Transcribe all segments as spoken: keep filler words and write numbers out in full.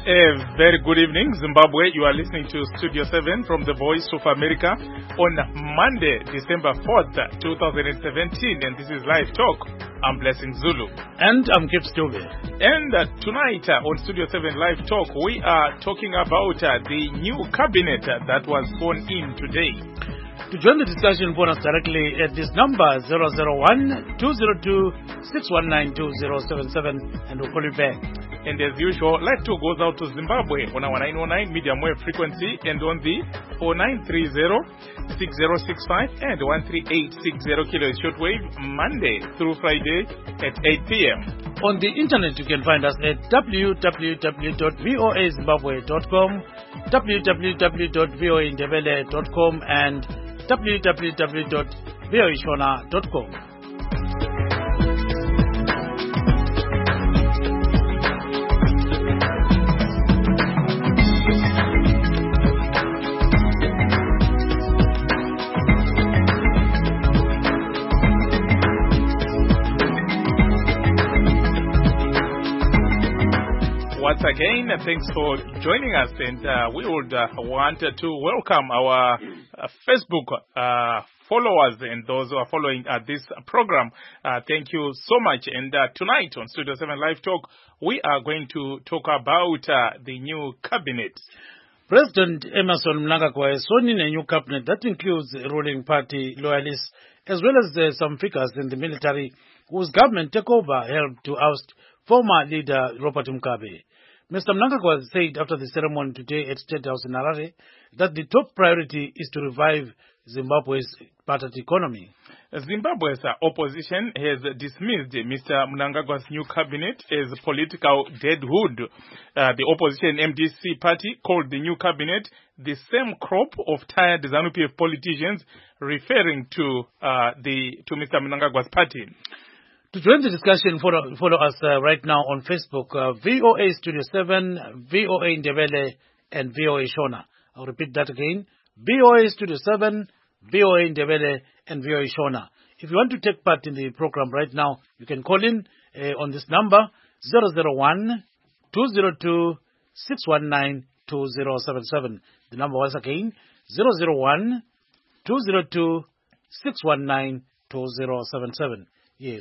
A very good evening, Zimbabwe. You are listening to Studio seven from the Voice of America on Monday, December fourth, twenty seventeen, and this is Live Talk. I'm Blessing Zulu. And I'm Kip Stove. And uh, tonight uh, on Studio seven Live Talk, we are talking about uh, the new cabinet uh, that was sworn in today. To join the discussion, phone us directly at this number zero zero one, two zero two, six one nine, two zero seven seven, and we'll call you back. And as usual, Live Talk goes out to Zimbabwe on our nine oh nine medium wave frequency and on the oh nine three zero, six zero six five and one three eight six zero kilohertz shortwave Monday through Friday at eight p.m. On the internet, you can find us at w w w dot voa zimbabwe dot com, w w w dot voa indebele dot com, and w w w dot voa shona dot com. Once again, thanks for joining us, and uh, we would uh, want to welcome our uh, Facebook uh, followers and those who are following uh, this program. Uh, thank you so much. And uh, tonight on Studio seven Live Talk, we are going to talk about uh, the new cabinet. President Emmerson Mnangagwa has sworn in a new cabinet that includes ruling party loyalists as well as uh, some figures in the military whose government takeover helped to oust former leader Robert Mugabe. Mister Mnangagwa said after the ceremony today at State House in Harare that the top priority is to revive Zimbabwe's battered economy. Zimbabwe's opposition has dismissed Mister Mnangagwa's new cabinet as political deadwood. Uh, the opposition M D C party called the new cabinet the same crop of tired ZANU-P F politicians, referring to uh, the to Mister Mnangagwa's party. To join the discussion, follow, follow us uh, right now on Facebook, uh, V O A Studio seven, V O A Ndebele, and V O A Shona. I'll repeat that again, V O A Studio seven, V O A Ndebele, and V O A Shona. If you want to take part in the program right now, you can call in uh, on this number, zero zero one, two zero two, six one nine, two zero seven seven. The number once again, zero zero one, two zero two, six one nine, two zero seven seven. Yes,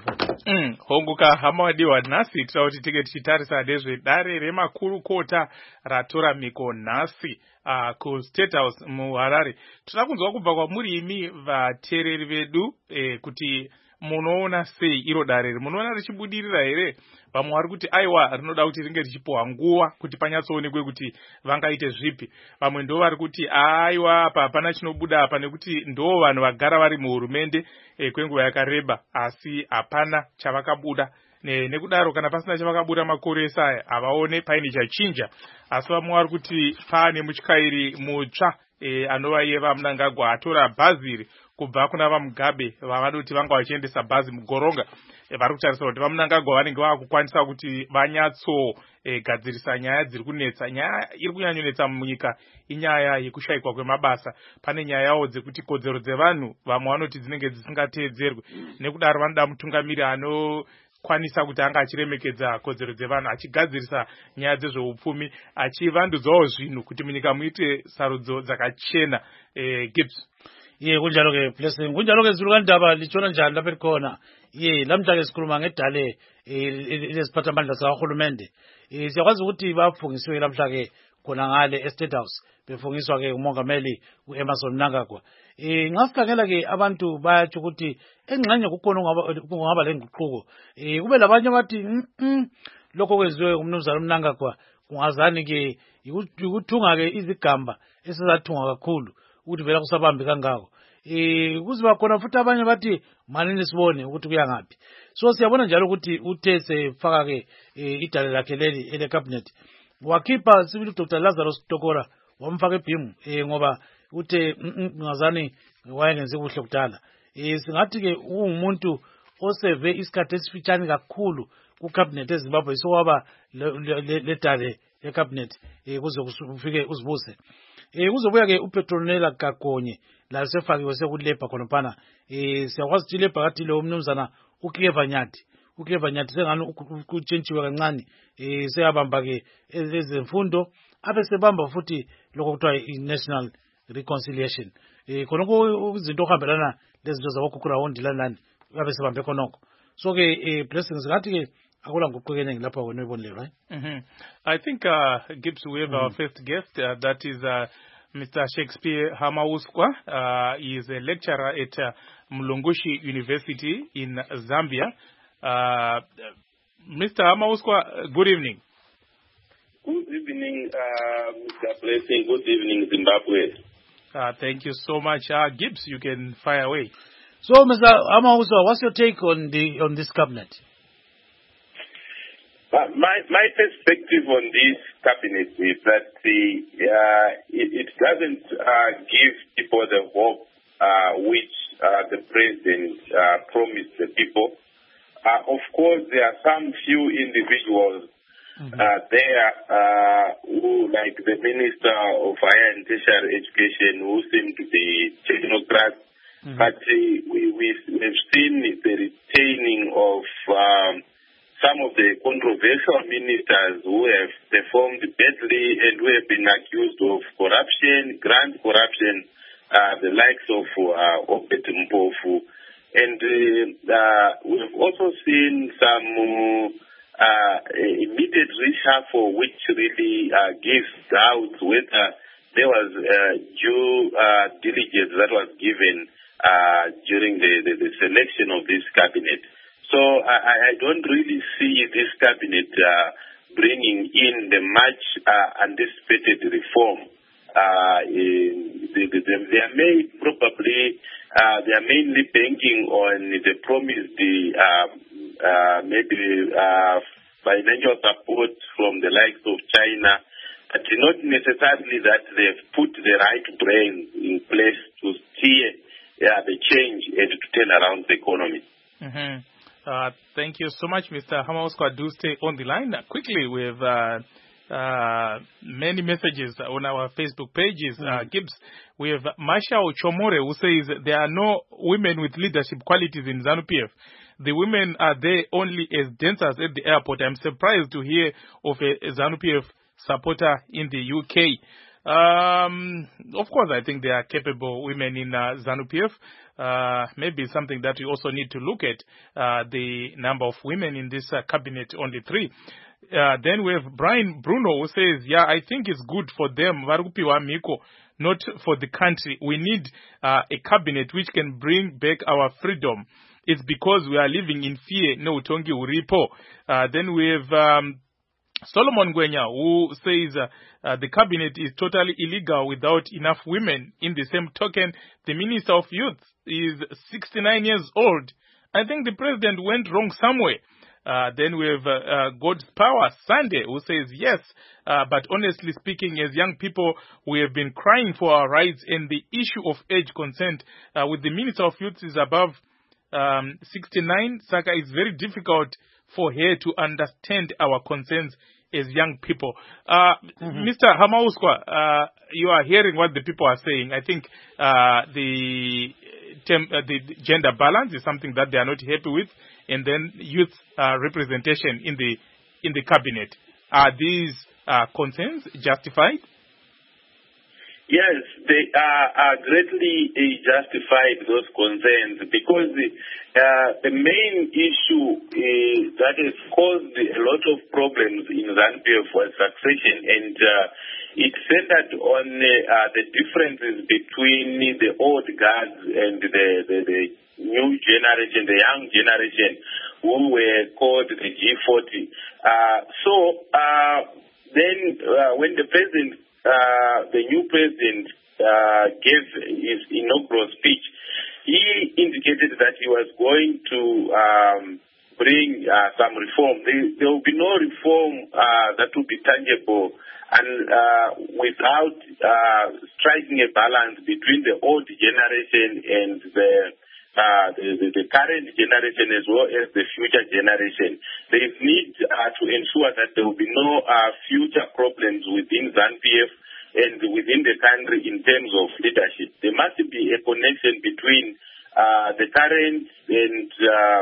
mm, honguka hamawadiwa nhasi tauti tike tichitarisa nezvedare remakurukota ratora miko nhasi uh, ku State House muHarare. Toda kunzwa kubva kwamuri imi vateereri vedu eh, kuti munoona sei iro dare munoona richibudirira here? Vamwe vari kuti aiwa rinoda kuti ringe richipuwa nguva kuti panyatsoonekwe kuti vangaite zvipi. Vamwe ndo vari kuti aiwa apa hapana chinobuda apa nekuti ndo vanhu vagara vari muhurumende e, kwenguva yakareba asi hapana chavakabuda. Ne, nekudaro kana pasina chavakabuda makore esaya havaone paine chachinja. Asi vamwe vari kuti paane mutyairi mutsva e, anova iye vaMnangagwa atora bhazi kubva kuna vaMugabe vavanoti vanga vachiendesa bhazi mugoronga. E, vari kutarisa kuti vaMnangagwa vanenge vakukwanisa kuti vanyatso e, gadzirisa nyaya dziri kunetsa. Nyaya iri kunyanyonetsa munyika inyaya yekushayikwa kwemabasa. Pane nyayawo dzekuti kodzero dzevanhu vamwe vanoti dzinenge dzisingateedzerwe. Nekudaro vanoda mutungamiri ano kwanisa kuti anga achiremekedza kodzero dzevanhu, achigadzirisa nyaya dzezveupfumi, achivandudzawo zvinhu kuti munyika muite sarudzo dzakachena. e, Gibbs. Ye kunjalo ke Blessing kunjalo ke zulu kandaba lichona njani lapha likhona. Ye lamhla ke sikhuluma ngedale lesiphathamandla sakahulumende. Eh siyakwazi ukuthi bafungisiwe lamhla ke khona ngale e-State House befungiswa ke umongameli uEmmerson Mnangagwa. Eh ngasikhangela ke abantu bayathi ukuthi engxenye kukhona ungaba lenguquko. Eh kube labanye bathi lokho kwenziwe umnumzana Mnangagwa kungazani ke ukuthunga ke izigamba esizathunga kakhulu ukuthi vela kusabambi kangako. Eh kuziba khona futhi abanye bathi manini sibone ukuthi kuya ngapi. So siyabona njalo ukuthi uthe sefaka ke idale lakhe leli ele cabinet wakhipha sibili Doctor Lazarus Tokora wamfaka ebhimu eh ngoba uthe ngazani wayengenze kuhle kudala. Eh singathi ke umuntu oseve isikhathi esifitshane kakhulu ku cabinet eZimbabwe so waba le dale le cabinet eh kuze kufike uzibuse. Eh kuzobuya ke uPetronella Kagonye la sefakiwe sekulepa khona phana. Eh siyakwazi ukuthi lepa kathi lo umnumzana uKeva Nyathi uKeva Nyathi sengani kutshentshiwe kancane eh seyabamba ke ezemfundo abe sebamba futhi lokho kuthiwa i-national reconciliation eh khonoko izinto ohambelana lezinto zabokhukura ondilana abe sebambe khonoko so ke eh blessings ngathi ke akula nguqhekene lapha wena uyibonile right. Mhm. I think uh Gibbs, we have mm. our first guest uh, that is uh, Mister Shakespeare Hamauswa. Uh, he is a lecturer at uh, Mlungushi University in Zambia. Uh, Mister Hamauswa, good evening. Good evening, uh, Mister Blessing. Good evening, Zimbabwe. Uh, thank you so much. Uh, Gibbs, you can fire away. So, Mister Hamauswa, what's your take on the on this cabinet? Uh, my my perspective on this cabinet is that the, uh, it, it doesn't uh, give people the hope uh, which uh, the president uh, promised the people. Uh, of course, there are some few individuals mm-hmm. uh, there uh, who, like the Minister of Higher and Tertiary Education, who seem to be technocrats, mm-hmm. but uh, we, we've seen the retaining of um, some of the controversial ministers who have performed badly and who have been accused of corruption, grand corruption, uh, the likes of uh, Obed Mpofu. And uh, uh, we've also seen some uh, immediate reshuffle which really uh, gives doubt whether there was uh, due uh, diligence that was given uh, during the, the, the selection of this cabinet. So I, I don't really see this cabinet uh, bringing in the much uh, anticipated reform. Uh, they, they, they are made probably, uh, they are mainly banking on the promised uh, uh, maybe uh, financial support from the likes of China, but not necessarily that they've put the right brains in place to steer uh, the change and to turn around the economy. Mm-hmm. Uh, thank you so much, Mister Hamauswa. Do stay on the line. Uh, quickly, we have uh, uh, many messages on our Facebook pages. Mm. Uh, Gibbs, we have Masha Chomore, who says there are no women with leadership qualities in ZANU-P F. The women are there only as dancers at the airport. I'm surprised to hear of a, a ZANU-P F supporter in the U K. Um, of course, I think there are capable women in uh, ZANU-P F. Uh, maybe something that we also need to look at, uh, the number of women in this uh, cabinet, only three. Uh, then we have Brian Bruno, who says, yeah, I think it's good for them, not for the country. We need uh, a cabinet which can bring back our freedom. It's because we are living in fear. No, Tongi Uripo. Uh, then we have um, Solomon Gwenya, who says uh, uh, the cabinet is totally illegal without enough women. In the same token, the Minister of Youth is sixty-nine years old. I think the president went wrong somewhere. Uh, then we have uh, uh, God's Power Sunday, who says yes, uh, but honestly speaking, as young people, we have been crying for our rights, and the issue of age consent uh, with the Minister of Youth is above um, sixty-nine. Saka, is very difficult for her to understand our concerns as young people. Uh, mm-hmm. Mister Hamauswa, uh, you are hearing what the people are saying. I think uh, the, term, uh, the gender balance is something that they are not happy with, and then youth uh, representation in the in the cabinet. Are these uh, concerns justified? Yes, they are, are greatly uh, justified, those concerns, because uh, the main issue uh, that has caused a lot of problems in ZANU-P F was succession, and uh, it centered on uh, the differences between the old guards and the, the, the new generation, the young generation, who were called the G forty. Uh, so uh, then uh, when the president Uh, the new president uh, gave his inaugural speech, he indicated that he was going to um, bring uh, some reform. There, there will be no reform uh, that will be tangible and uh, without uh, striking a balance between the old generation and the Uh, the, the, the current generation as well as the future generation. There is need uh, to ensure that there will be no uh, future problems within ZANU-P F and within the country in terms of leadership. There must be a connection between uh, the current and um,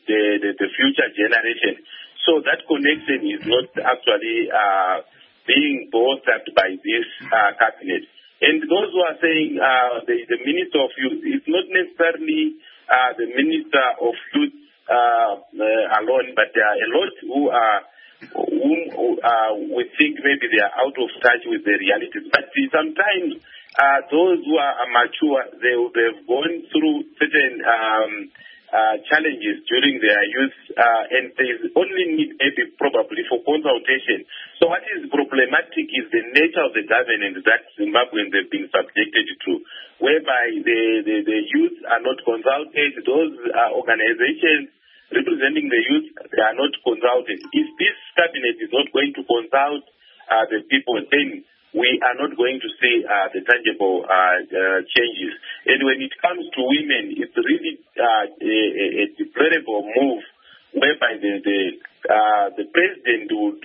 the, the, the future generation. So that connection is not actually uh, being bolstered by this uh, cabinet. And those who are saying uh, the, the Minister of Youth, it's not necessarily uh, the Minister of Youth uh, uh, alone, but there are a lot who are whom uh, we think maybe they are out of touch with the realities. But sometimes uh, those who are mature, they have gone through certain um, uh, challenges during their youth, uh, and there is only need maybe probably for consultation. So what is problematic is the nature of the governance that Zimbabweans have been subjected to, whereby the, the, the youth are not consulted, those uh, organizations representing the youth, they are not consulted. If this cabinet is not going to consult uh, the people, then we are not going to see uh, the tangible uh, uh, changes. And when it comes to women, it's really uh, a, a deplorable move whereby the the, uh, the president would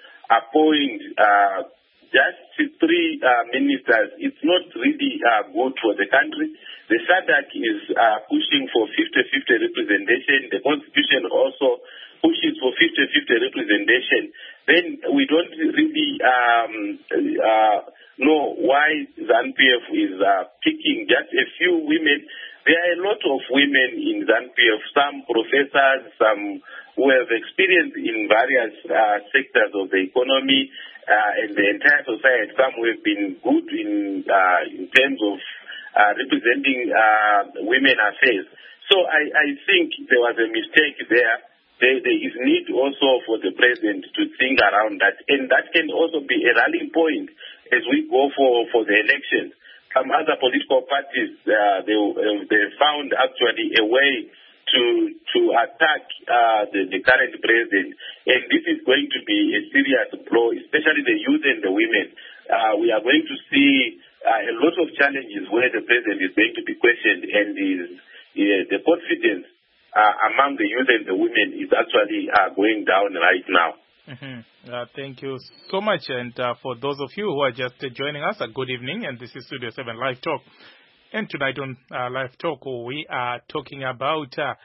appoint uh, just three uh, ministers. It's not really uh, good for the country. The SADC is uh, pushing for fifty-fifty representation. The Constitution also pushes for fifty-fifty representation. Then we don't really um, uh, know why ZANU-P F is uh, picking just a few women. There are a lot of women in ZANU-P F, some professors, some who have experience in various uh, sectors of the economy uh, and the entire society. Some who have been good in, uh, in terms of Uh, representing uh, women affairs. So I, I think there was a mistake there. there. There is need also for the president to think around that. And that can also be a rallying point as we go for, for the elections. Some other political parties, uh, they, uh, they found actually a way to to attack uh, the, the current president. And this is going to be a serious blow, especially the youth and the women. Uh, we are going to see Uh, a lot of challenges where the president is going to be questioned, and is, uh, the confidence uh, among the youth and the women is actually uh, going down right now. Mm-hmm. Uh, thank you so much. And uh, for those of you who are just uh, joining us, a good evening. And this is Studio seven Live Talk. And tonight on uh, Live Talk, we are talking about uh,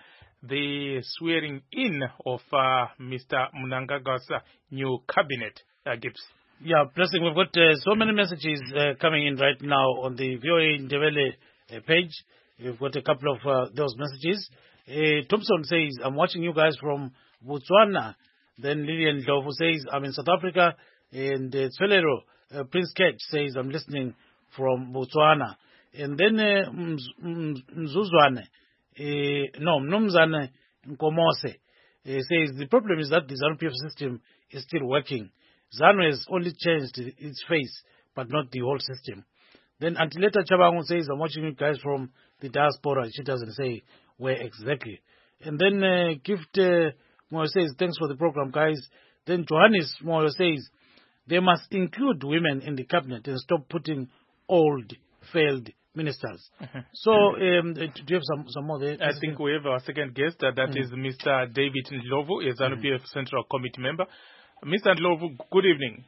the swearing in of uh, Mister Mnangagwa's uh, new cabinet. Uh, Gibbs. Yeah, Blessing, we've got uh, so many messages uh, coming in right now on the V O A Ndebele uh, page. We've got a couple of uh, those messages. Uh, Thompson says, I'm watching you guys from Botswana. Then Lillian Dlovu says, I'm in South Africa. And uh, Tsolero, uh, Prince Ketch says, I'm listening from Botswana. And then uh, Mzuzwane, uh, no, Mnumzane Nkomose uh, says, the problem is that the ZANU-P F system is still working. ZANU has only changed its face, but not the whole system. Then Antileta Chabangu says, I'm watching you guys from the diaspora. She doesn't say where exactly. And then uh, Gift uh, Moyo says, thanks for the program, guys. Then Johannes Moyo says, they must include women in the cabinet and stop putting old, failed ministers. Mm-hmm. So, um, do you have some, some more there? I think we have our second guest. Uh, that mm-hmm. is Mister David Ndlovu, a ZANU-P F mm-hmm. Central Committee member. Mister Ndlovu, good evening.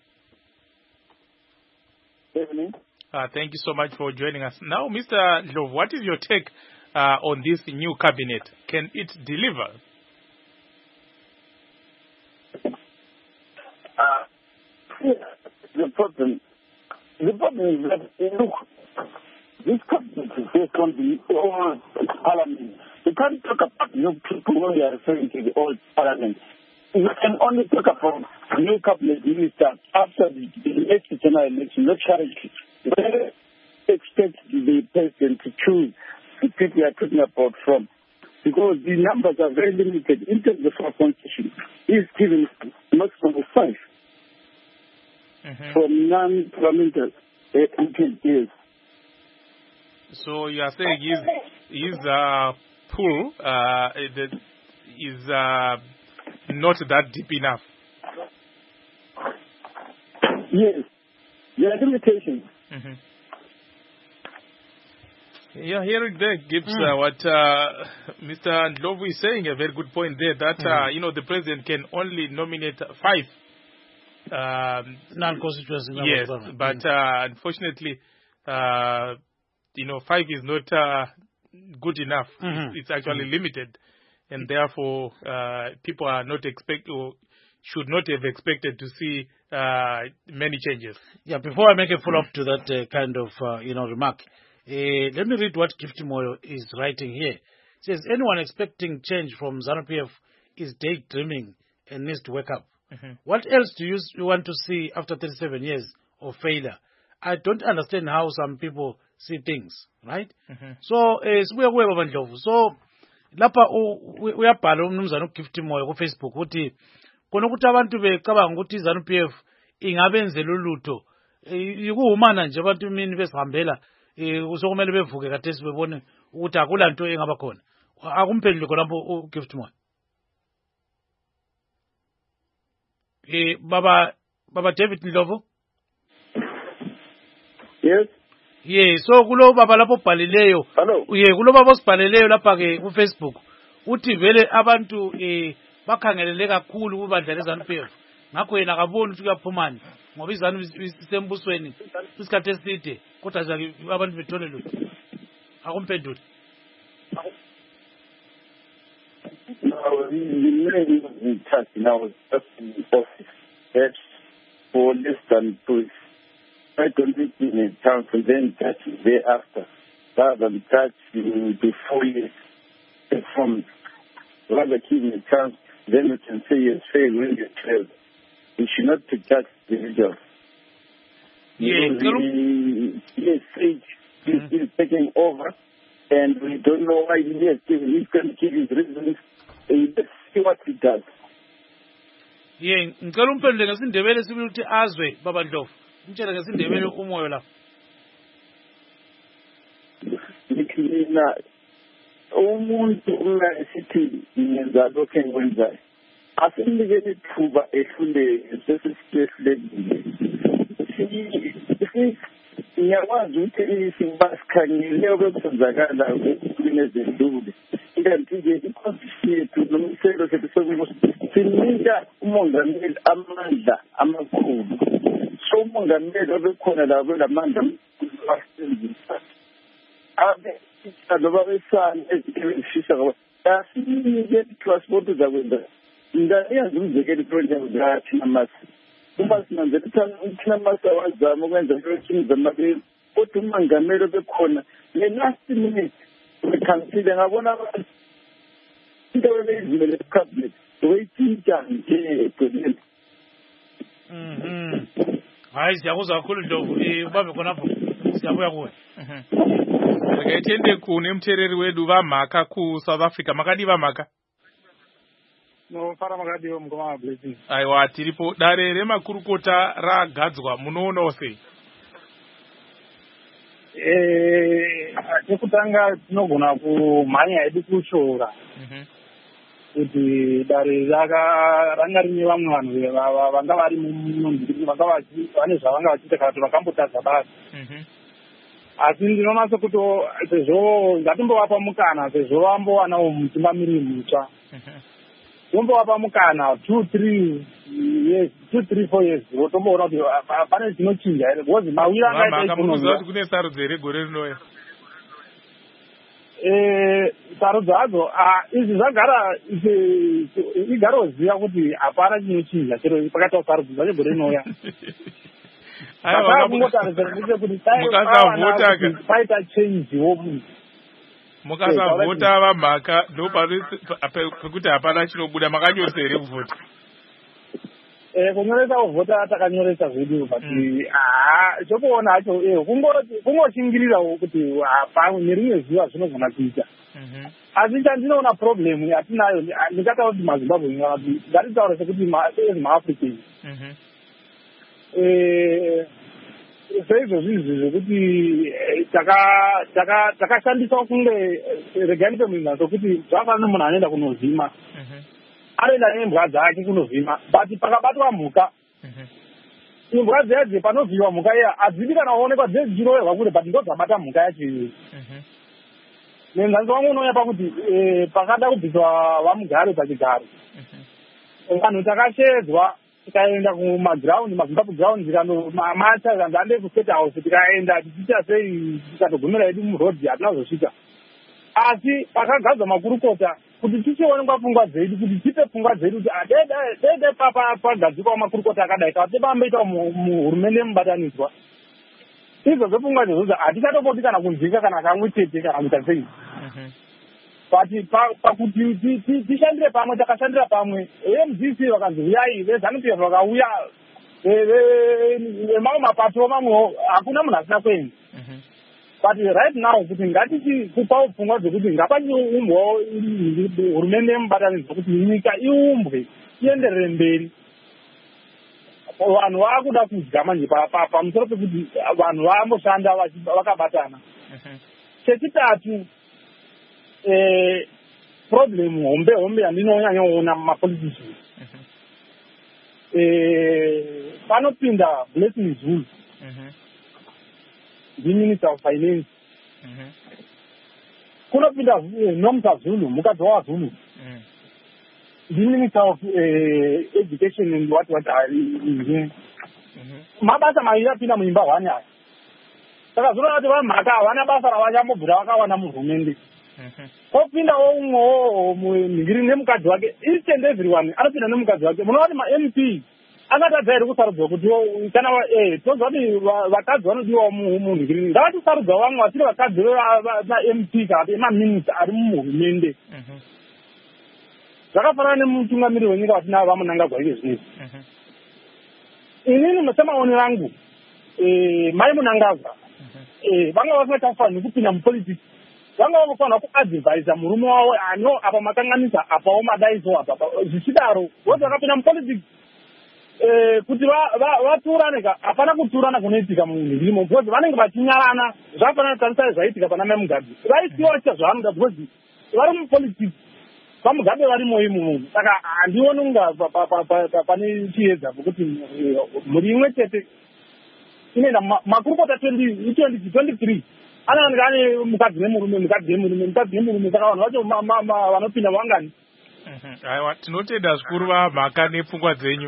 Good evening. Uh, thank you so much for joining us. Now, Mister Ndlovu, what is your take uh, on this new cabinet? Can it deliver? Uh, the problem, the problem is that, look, this cabinet is based on the old parliament. You can't talk about new people when you are referring to the old parliament. You can only talk about new cabinet ministers after the, the next general election, not currently. Where expect the president to choose the people you are talking about from? Because the numbers are very limited in terms of our constitution. He's given maximum of five mm-hmm. from non-parliamentary uh, years. So you are saying his his uh, pool uh, is uh, not that deep enough. Yes, there are limitations. Mm-hmm. Yeah, hearing there gives mm. uh, what uh, Mister Ndlovu is saying, a very good point there, that mm. uh, you know, the president can only nominate five um, non-constituency members. Yes, but mm. uh, unfortunately, uh, you know, five is not uh, good enough. Mm-hmm. It's, it's actually mm. limited. and therefore uh, people are not expect or should not have expected to see uh, many changes. Yeah, before I make a follow-up to that uh, kind of, uh, you know, remark, uh, let me read what Gifty Moyo is writing here. It says, anyone expecting change from ZANU-P F is daydreaming and needs to wake up. Mm-hmm. What else do you, you want to see after thirty-seven years of failure? I don't understand how some people see things, right? Mm-hmm. So, sibuya kuwe baba Ndlovu. So, lapha uyabhala umnumzana uGifty Moyo ku Facebook uthi kona ukuthi abantu becabanga ukuthi iZANU-P F ingabenzela ulutho yikuhumana nje abantu imini besihambela usokumele bevuke kade sibebone ukuthi akula nto engaba khona. Akumphendule khona lapho uGifty Moyo. Eh baba baba David Ndlovu. Yes. Yeah, so kulo baba lapho bhalileyo. Hello. Yeah, kulo baba osibhaleleyo lapha ke ku Facebook. Uthi vele abantu eh bakhangelele kakhulu kubandla leZANU-P F. Ngakho yena akaboni ukuthi kuyaphumani ngoba iZANU isembusweni isikhathi eside kodwa nje abantu bethole lutho. Akumphendule. Now, the main in touch now is just in the office. That's for less than two weeks. I don't think in a chance and then touch thereafter. Rather than touch in the four years from rather give me a chance, then we can say yes, fail when you fail. We should not to touch the individuals. Yeah, the yes, age is still taking over, and we don't know why he is giving. He's going to give his reasons. Let's see what he does. Yeah, ngicela umphendule ngesindebele sibili ukuthi azwe baba Ndlovu. Umtshela ngesindebele umoyo la. Ngikina umuntu ungasithi ngenza lokho engikwenzayo. Asimnikele ithuba ehlule sesisihlekile. Si ngiyakwazi ukuthi sibasikhangile okwenzakala ukukhuluma ezendlule. Kanti-ke ikhosisi yethu nomselo sethu sokubusa sinika umongameli amandla amakhulu. So umongameli obekhona la kwelamandla asebenzisa abe loba besana ezifisa ngoba asinike transport zakwenza ngayazi umzekelo iproject zathi namasi uma sinanzela thina masa wazama ukwenza into zamabili kodwa umongameli obekhona le last minute bekhansile ngabona abantu into bezimele cabinet wayithinta nje president. Mhm. Hayi siyakuzwa kakhulu Ndlovu eh ubambe khonapho siyabuya kuwe. Mhm. Ngayithende kune umthereri wedu vamhaka ku South Africa makadi vamhaka. No fara makadi mngoma blessing. Aiwa tiripo dare remakurukota ragadzwa munoona sei? Eh chekutanga tinogona kumhanya hedu kushora. Mhm. Kuti dare raka ranga rine vamwe vanhu vanga vari munhu vanga vachi vane zvavanga vachiita kana kuti vakambotadza basa. Mhm. Asi ndinoona sekuti sezvo ngatimbovapa mukana sezvo vambowanawo mutungamiri mutsva. Mhm. Tombovapa mukana two three years two three four years votomboona kuti pane zvinochinja here because mawira angaita munoziva kuti kune sarudzo here gore rinouya. Eh sarudzo hadzo izvi zvagara igara uziva kuti hapana chinochinja chero pakati sarudzo dzacho gore rinouya. Paita change womunhu mukasavhota vamhaka ndo pekuti hapana chinobuda makanyoresa here kuvhota? Eh kunyoresa kuvhota takanyoresa zvedu but haa chokuona hacho kungoshingirirawo kuti hapana nerimwe zuva zvinogona kuita. Asi chandinoona problem yatinayo ndingataura kuti maZimbabwe ngatitaure sekuti maAfricans seizvozvi izvi zvekuti takashandiswa kunge regai ndipemina sokuti zvakafanana munhu anoenda kunovhima anoenda nembwa dzake kunovhima but pakabatwa mhuka imbwa dzedze panovhiwa mhuka iya hadzidi kana kuonekwa dzedzichiroverwa kure but ndo dzabata mhuka yacho iyoyo. Nenzanzi wangu unoona pakuti pakada kubviswa vamugare pachigaro vanhu takashedzwa tikaenda kumaground maZimbabwe ground tikanomacha kanzande kustate house tikaenda tichiita sei tikatogumira hedu murodhi hatina kuzosvika. Asi pakagadzwa makurukota kuti tichionekwa pfungwa dzedu kuti tipe pfungwa dzedu kuti dede pagadzikwa makurukota akadai kana tepamboita muhurumende mubatanidzwa izvozvo pfungwa dzedu hatichatomboti kana kunzwika kana kamwe chete kana kuita sei but pakuti tishandire pamwe takashandira pamwe M D C vakanzi uyai vezanupf vakauya vemamwe mapato mamwewo hakuna munhu asina kuenda but right now kuti ngatichi kupawo pfungwa dzekuti ngapachiumbwawo hurumende yemubatanidzwa kuti nyika iumbwe ienderere mberi vanhu vakuda kudya manje pamusoro pekuti vanhu vamboshanda vakabatana chechitatu problem hombe hombe yandinonyanyaona mumapoliticians panopinda Blessing Zulu ndiminister of finance kunopinda Nomsa Zulu mukadzi waZulu ndiminister of education and what what mabasa mairi apinda muimba hwani aya saka zvinoda kuti vamhaka havana basa ravanyambobvira vakawana muhurumende opindawo umwewo mhingiri nemukadzi wake each and everyone anopinda nemukadzi wake munoona kuti ma-M P akatadza here kusarudzwa kuti kana toziva kuti vakadzi vanodiwa munhingiri ngavatisarudza vamwe vasiri vakadzi vema-M P kana kuti emaminista ari muhurumende zvakafanana nemutungamiriri wenyika vatinavo vamunangagwa ike zvinezvi inini semaoni rangu mai munangagwa vanga vasingatafaniri kupinda mupolitics vanga vanofanira kuadvhaisa murume wavo ano apa makanganisa apawo madaiso apa zvichidaro voti vakapinda mupolitics kuti vaturane ka hapana kuturana kunoitika munhirimo because vanenge vachinyarana zvakafanana tarisai zvaitika pana mai mugabe vaisiwa cha zvavanoda because vari mupolitics vamugabe varimo imomo saka handioni kunga pane chiedza kuti mhuri imwe chete inoenda makurukota twenty twenty-three anaoneka ane mukadzi nemurume mukadzi nemurume mukadzi nemurume saka vanhu vacho vanopinda vangani aiwa tinotenda zvikuru vamhaka nepfungwa dzenyu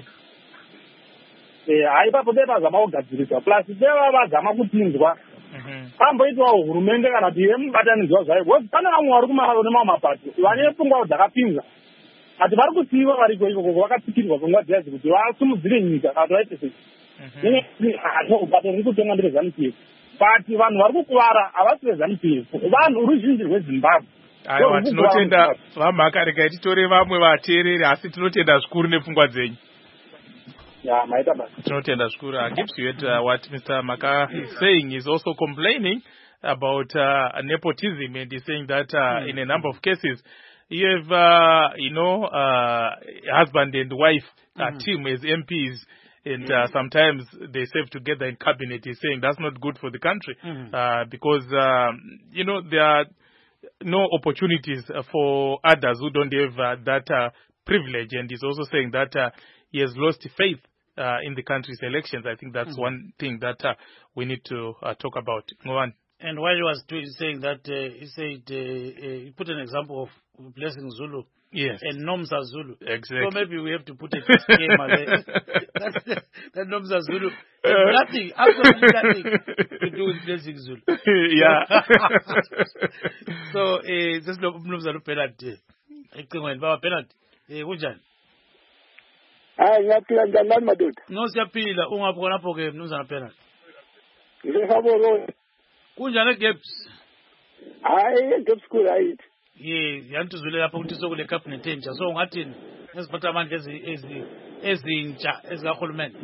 hai ipapo dai vazama kugadziriswa plus dai vazama kutinzwa pamboitwawo hurumende kana kuti yemubatanidzwa zvayo because pane vamwe vari kunemamwe mapato vane pfungwa dzakapinza ati vari kusiiwa variko ikoko vakatsikirwa pfungwa dziyazi kuti vasumudzire nyika kana kuti vaite sei ubato riri kutonga nderezanupf but vanhu vari kukuvara havasi vezanupf vanhu ruzhinji rwezimbabwe aiwa tinotenda vamhaka regai titore vamwe vateereri asi tinotenda zvikuru nepfungwa dzenyu Yeah, my Tinotenda zvikuru. I gives you uh, what Mister Maka is saying. He's also complaining about uh, nepotism, and he's saying that uh, mm. in a number of cases, you have, uh, you know, uh, husband and wife uh, mm. team as M Ps, and uh, sometimes they serve together in cabinet. He's saying that's not good for the country mm. uh, because, um, you know, there are no opportunities for others who don't have uh, that uh, privilege, and he's also saying that uh, he has lost faith Uh, in the country's elections. I think that's mm-hmm. one thing that uh, we need to uh, talk about. Go on. And while he was saying that, uh, he said, uh, uh, he put an example of Blessing Zulu. Yes. And Nomsa Zulu. Exactly. So maybe we have to put a disclaimer there. that, that Nomsa Zulu has nothing, absolutely nothing to do with Blessing Zulu. Yeah. So, uh, this Nomsa Zulu penalty. Penalty. Unjani? Hayi ngiyaphila njani madoda? No siyaphila ungabona lapho ke mnumzana phela. Ngiyabona. Kunjani gaps? Hayi gaps ku right. Ye yantuzule lapho ukuthi sokule cabinet entsha so ngathini ngiziphatha amandla ezi ezi ezintsha ezikahulumeni.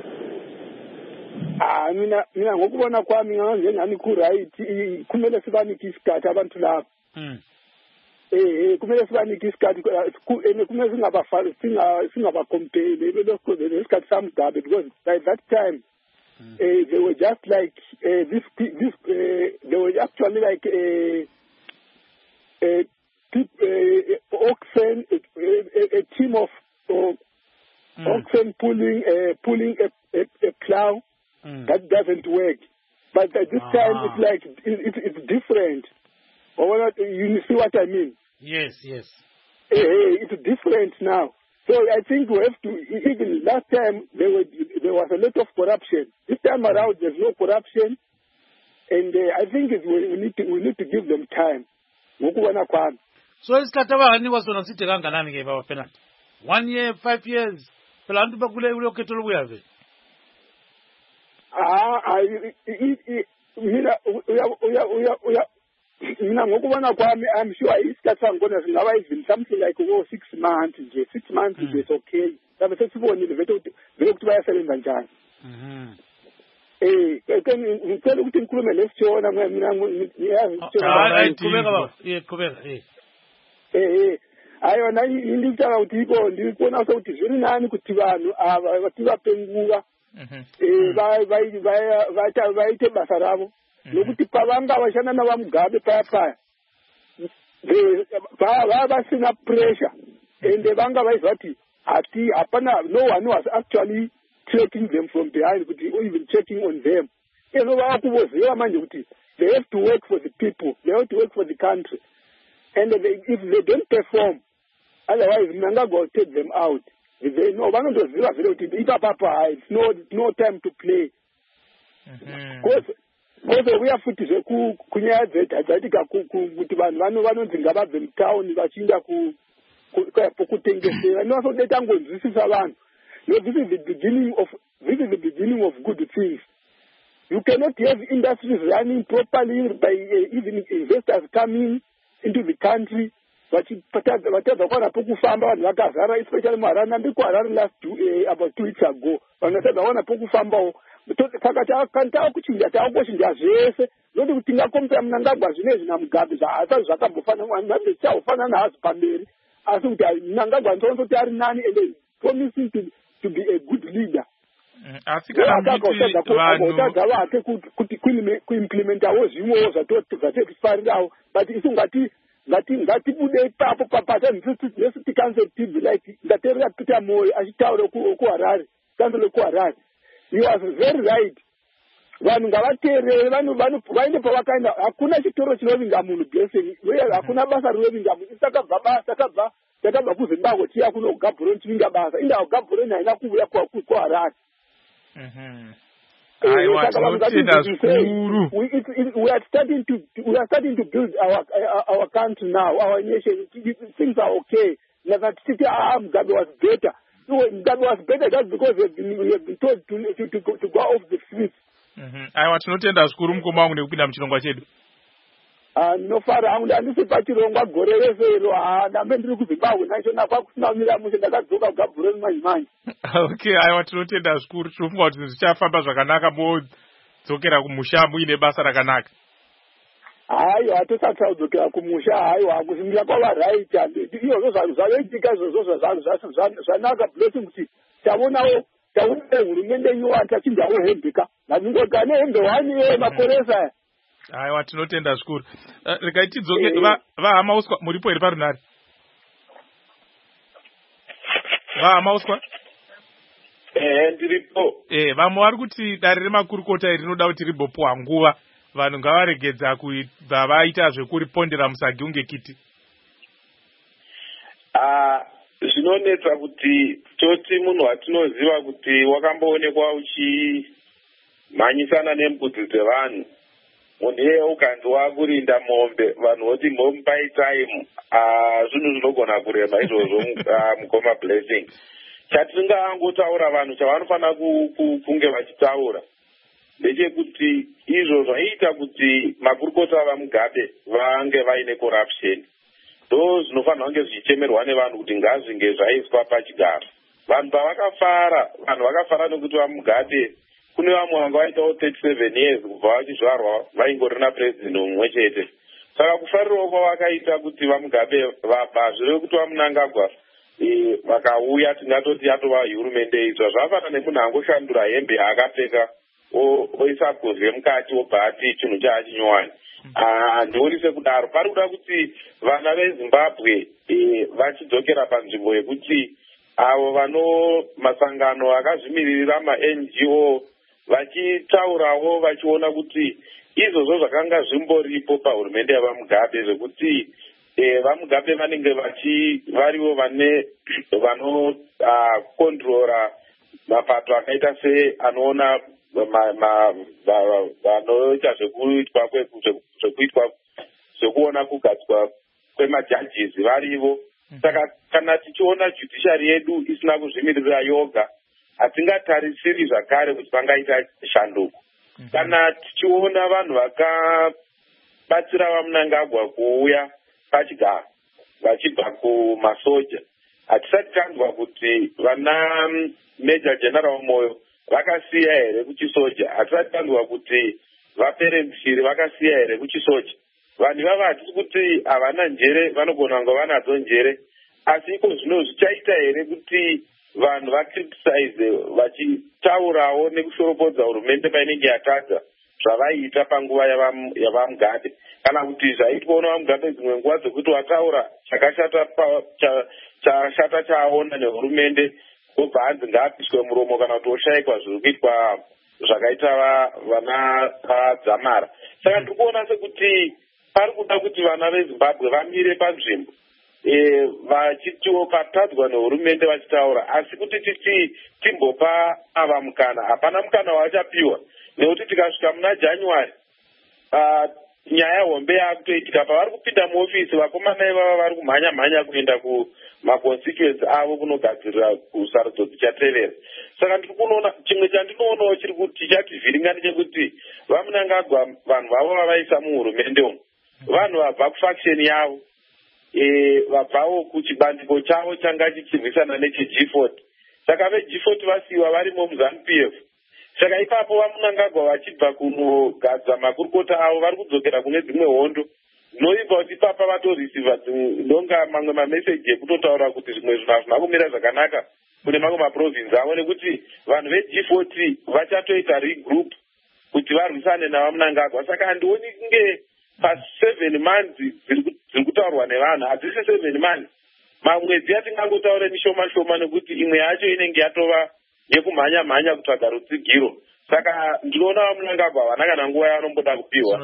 Ah mina mina ngokubona kwami ngangengani ku right kumele sibanike isikhathi abantu lapho. Mhm. Eh kumele sibanike isikhathi kumele singabafali singaba compare lokho lesikhathi samgabe because by that time mm. uh, they were just like uh, this this uh, they were actually like a a, a oxen a, a, a team of uh, mm. oxen pulling uh, pulling a, a, a plow mm. that doesn't work but at this ah. time it's like it, it, it's different. Or you see what I mean? Yes, yes. Hey, it's different now. So I think we have to, even last time there, were, there was a lot of corruption. This time around there's no corruption. And uh, I think it's, we, need to, we need to give them time. so isikhathi abahanikwa sona side kanganani ke baba Bernard? One year, five years, phela abantu bakule kulokhetho lokuya vele. Ah, mina uya uya uya uya mina ngokubona kwami I'm sure isikhathi sangona singaba even something like oh six months nje. Six months mm. is okay. Sabe sesibonile vele ukuthi vele ukuthi bayasebenza njani. Mhm. Eh, ke ngicela ukuthi ngikhulume lesitshona mina ngiyazi ukutshona. Hayi qhubeka baba. Eh qhubeka eh. Eh eh ayona into itshala ukuthi iko ndibona ukuthi zviri nani kuti vanhu ava vati vapenguka eh vai vai vai vaite basa ravo nokuti pavanga vashanda navamugabe paya paya va vasina pressure ende vanga vaizvati hati hapana no one was actually tracking them from behind kuti even checking on them eno vava kuvoziva manje kuti they have to work for the people, they have to work for the country, and they, if they don't perform, otherwise Mnangagwa will take them out. If they know one of those it's no no time to play. Because because we have footage ku kunya zeta zatika ku kuti vanhu vano vanonzinga vabve mtown vachinda ku kutengesera no so detangonzwisisa vanhu. No, this is the beginning of this is the beginning of good things. You cannot have industries running properly by uh, even investors coming into the country. Whatever kwana pokufamba vanhu vakazara, especially Marana ndikwarara last two, uh, about two weeks ago. Vanotenda wana pokufamba saka takanta kuchinja takoshinja zvese noti kuti ngakomisa Mnangagwa zvinezvi naMugabe zvaasa zvakambofana mwana chaufana nazo pamberi asi kuti Mnangagwa ndonzoti ari nani and promising to to be a good leader. Asi kana kuti vanhu vake kuti kuimplementawo zvimwewo zvateexparirawo but isungati ngati ngatibude ipapo papata nesi ticonservative like ndaterera Peter Moyo achitaura kuHarare kanselo kuHarare. He was very right. Vanhu ngavateerere vanhu vaende pavakaenda hakuna chitoro chinovinga munhu blessing uye hakuna basa rinovinga munhu takabva basa takabva takabva kuZimbabwe tiya kuno Gaborone tivinga basa inda Gaborone haina kuuya kuHarare. Mhm. We are starting to we are starting to build our our, our country now, our nation. Things are okay. That city Mugabe was better. No, that was better just because we have been, we have been told to to, to, go, to go off the streets. Mhm. Aiwa tinotenda zvikuru mukoma wangu nekupinda muchirongwa chedu. Ah, ndinofara hangu ndandisi pachirongwa gore rese iro ndambe ndiri kuZimbabwe nacho nakwakusina mira mushe ndakadzoka kuGaborone manje manje. Okay, aiwa tinotenda zvikuru tinofunga kuti zvichafamba zvakanaka modzokera kumusha muine basa rakanaka. Hayi hatisati kudzokera kumusha haiwa kusimira kwava right izvozvo zvanhu zvavoitika izvozvo zvanaka blessing kuti tavonawo taona hurumende yenyuwani tachinjawo hembeka vandingoga nehembe wani iye makoresa aya. Aiwa tinotenda zvikuru. Regai tidzoke vahama uswa muripo here parunare. Vahama uswa? Eh ndiripo. Eh vamwe vari kuti dare remakurukota iri rinoda kuti ribopuwa nguva vanhu ngavaregedza kubva vaita zvekuripondera musagi unge kiti. Ah zvinonetsa kuti toti munhu watinoziva kuti wakamboonekwa uchimhanyisana nembudzi dzevanhu. Munhu ukanzi wakurinda mombe vanhu voti mombai time zvinhu zvinogona kurema izvozvo mukoma blessing. Chatingangotaura vanhu chavanofanira kunge vachitaura ndechekuti izvo zvaita kuti makurukota vaMugabe vange vaine corruption ndo zvinofanira kunge zvichichemerwa nevanhu kuti ngazvinge zvaiswa pachigaro. Vanhu pavakafara vanhu vakafara nekuti vaMugabe kune vamwe vanga vaitawo thirty-seven years kubva vachizvarwa vaingorina president mumwe chete. Saka kufarirawo kwavakaita kuti vaMugabe vabva zvireve kuti vaMnangagwa vakauya tingatoti yatova hurumende izva zvafana nemunhu angoshandura hembe yaakapfeka oisa kozve mukati obva ati chinhu chaachinyowani. Handioni sekudaro pari kuda kuti vana veZimbabwe vachidzokera panzvimbo yekuti avo vano masangano akazvimiririra ma-N G O vachitaurawo vachiona kuti izvozvo zvakanga zvimboripo pahurumende yavaMugabe zvekuti vaMugabe vanenge vachi varivo vane vanokontrora mapato akaita se anoona vanoita zvekuitwa zvekuitwa zvekuona kugadzwa kwemajudges varivo. Saka kana tichiona judiciary yedu isina kuzvimirira yoga, hatingatarisiri zvakare kuti pangaita shanduko. Kana tichiona vanhu vakabatsira vaMnangagwa kuuya pachigaro vachibva kumasoja, hatisati tanzwa kuti vana Major General Moyo vakasiya here kuchisoja, hatisati tanzwa kuti vaperemshiri vakasiya here kuchisoja. Vanhu ivava hatisi kuti havana njere, vanogona kunge vanadzo njere, asi iko zvino zvichaita here kuti vanhu vakriticize vachitaurawo nekushoropodza hurumende painenge yatadza zvavaiita panguva yavaMugabe, kana kuti zvaitwawo navaMugabe dzimwe nguva dzokuti wataura chakashata chashata chaaona nehurumende obva anzi ngaapiswe muromo kana kuti oshayikwa zviri kuitwa zvakaita vana Dzamara. Saka ndiri kuona sekuti pari kuda kuti vana veZimbabwe vamire panzvimbo vachitiwo patadzwa nehurumende vachitaura, asi kuti titi timbopa ava mukana, hapana mukana wachapiwa, nekuti tikasvika muna January nyaya hombe yakutoitika pavari kupinda muofisi, vakomana ivava vari kumhanya mhanya kuenda kumaconstituency avo kunogadzirira kusarudzo dzichatevera. Saka ndiri kunoona chimwe chandinoonawo chiri kuti chativhiringa ndechekuti vaMnangagwa vanhu vavo vavaisa muhurumende umu vanhu vabva kufaction yavo, vabvawo kuchibandiko chavo changa chichirwisana necheG forty. Saka veG forty vasiyiwa varimo muZANU P F. Saka ipapo vaMnangagwa vachibva kunogadza makurukota avo vari kudzokera kune dzimwe hondo, zvinoimba kuti ipapa vatorisiva ndonga mamwe mameseji ekutotaura kuti zvimwe zvinhu hazvina kumira zvakanaka kune mamwe maprovinsi avo, nekuti vanhu veG forty vachatoita regroup kuti varwisane navaMnangagwa. Saka handioni kunge paseven months dziri kutaurwa nevanhu, hadzisi seven months, mamwedzi yatingangotaure mishoma shoma, nekuti imwe yacho inenge yatova yekumhanya mhanya kutsvaga rutsigiro. Saka ndinoona vaMnangagwa havana kana nguva yavanomboda kupiwa.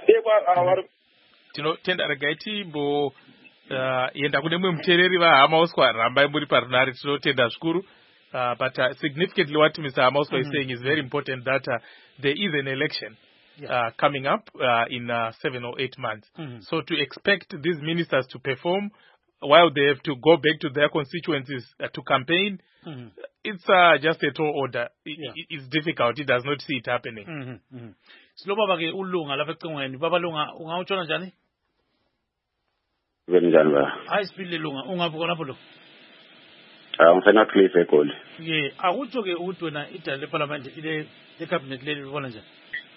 Tinotenda regai timbo enda kune mumwe muteereri vaHama Uswa, rambai muri parunare, tinotenda zvikuru. Uh, but uh, significantly what Mister Amos mm-hmm. is saying is very important, that uh, there is an election yeah. uh, coming up uh, in uh, seven or eight months. Mm-hmm. So to expect these ministers to perform while they have to go back to their constituencies uh, to campaign, mm-hmm. it's uh, just a tall order. It, yeah. it, it's difficult. It does not see it happening. Mm-hmm. Mm-hmm. Silo baba ke ulunga lapha ecingweni. Baba lunga ungawutshona njani? Benjani ba? Hayi sipile lunga, ungaphi khona pho? Ah, ngifuna cliff eGoli. Yeah, akutsho ke ukuthi wena idala leParliament ile leCabinet leli libona njani?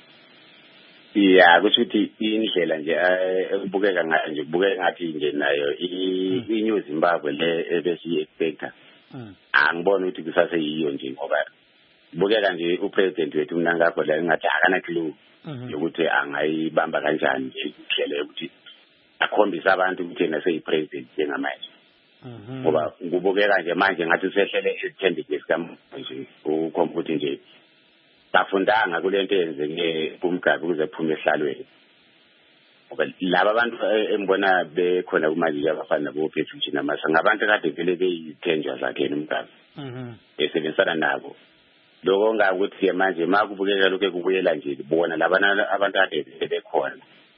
Yeah, kusho ukuthi indlela nje ekubukeka ngayo nje kubukeka ngathi nje nayo iNew Zimbabwe le ebesi expecta. Angibona ukuthi kusase yiyo nje ngoba kubukeka nje upresident wethu uMnangagwa la ngathi akana clue yokuthi angayibamba kanjani nje indlela ukuthi akhombisa abantu ukuthi yena seyipresident njengamanje. Ngoba kubukeka nje manje ngathi sehlele isithandike sikamanje ukhompyutha nje bafundanga kulento eyenzeke kuMgabe ukuze kuphume ehlalweni. Ngoba laba abantu embona bekhona kumanje abafana nabo Pethu Jinamasa ngabantu kade vele beyithenjwa zakhe noMgabe. Mhm. Esebenzisana nabo. Lokho ngakuthi manje makubukeka lokho kubuyela nje libona labana abantu kade bekhona.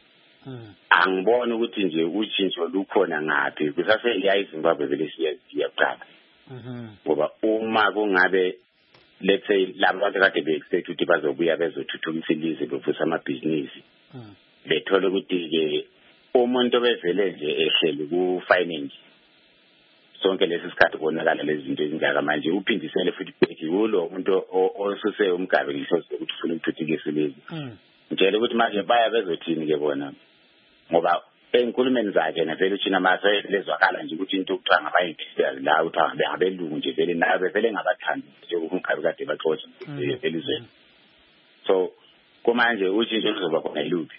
Angibona ukuthi nje utshintsho lukhona ngapi kusase iyayi Zimbabwe vele siyaqala. Mhm. Ngoba uma kungabe let's say laba bantu kade be expect ukuthi bazobuya bezothuthukisa ilizwe bevusa amabhizinisi. Mhm. Bethole ukuthi ke umuntu bevele nje ehleli ku finance sonke lesi sikhathi konakala lezi zinto ezinjaka manje uphindisele futhi back ulo umuntu osuse uMgabe ngisho ukuthi ufuna ukuthuthukisa ilizwe. Mhm. Ngitshela ukuthi manje baya bezothini ke bona ngoba enkulumeni zakhe na vele uthina mase lezwakala nje ukuthi into ukuthiwa ngabayidisela la uthi ngabelungu nje vele nabe vele ngabathandi nje uMgabe kade baxoxa elizweni. So kumanje utshintsho luzoba khona iluphi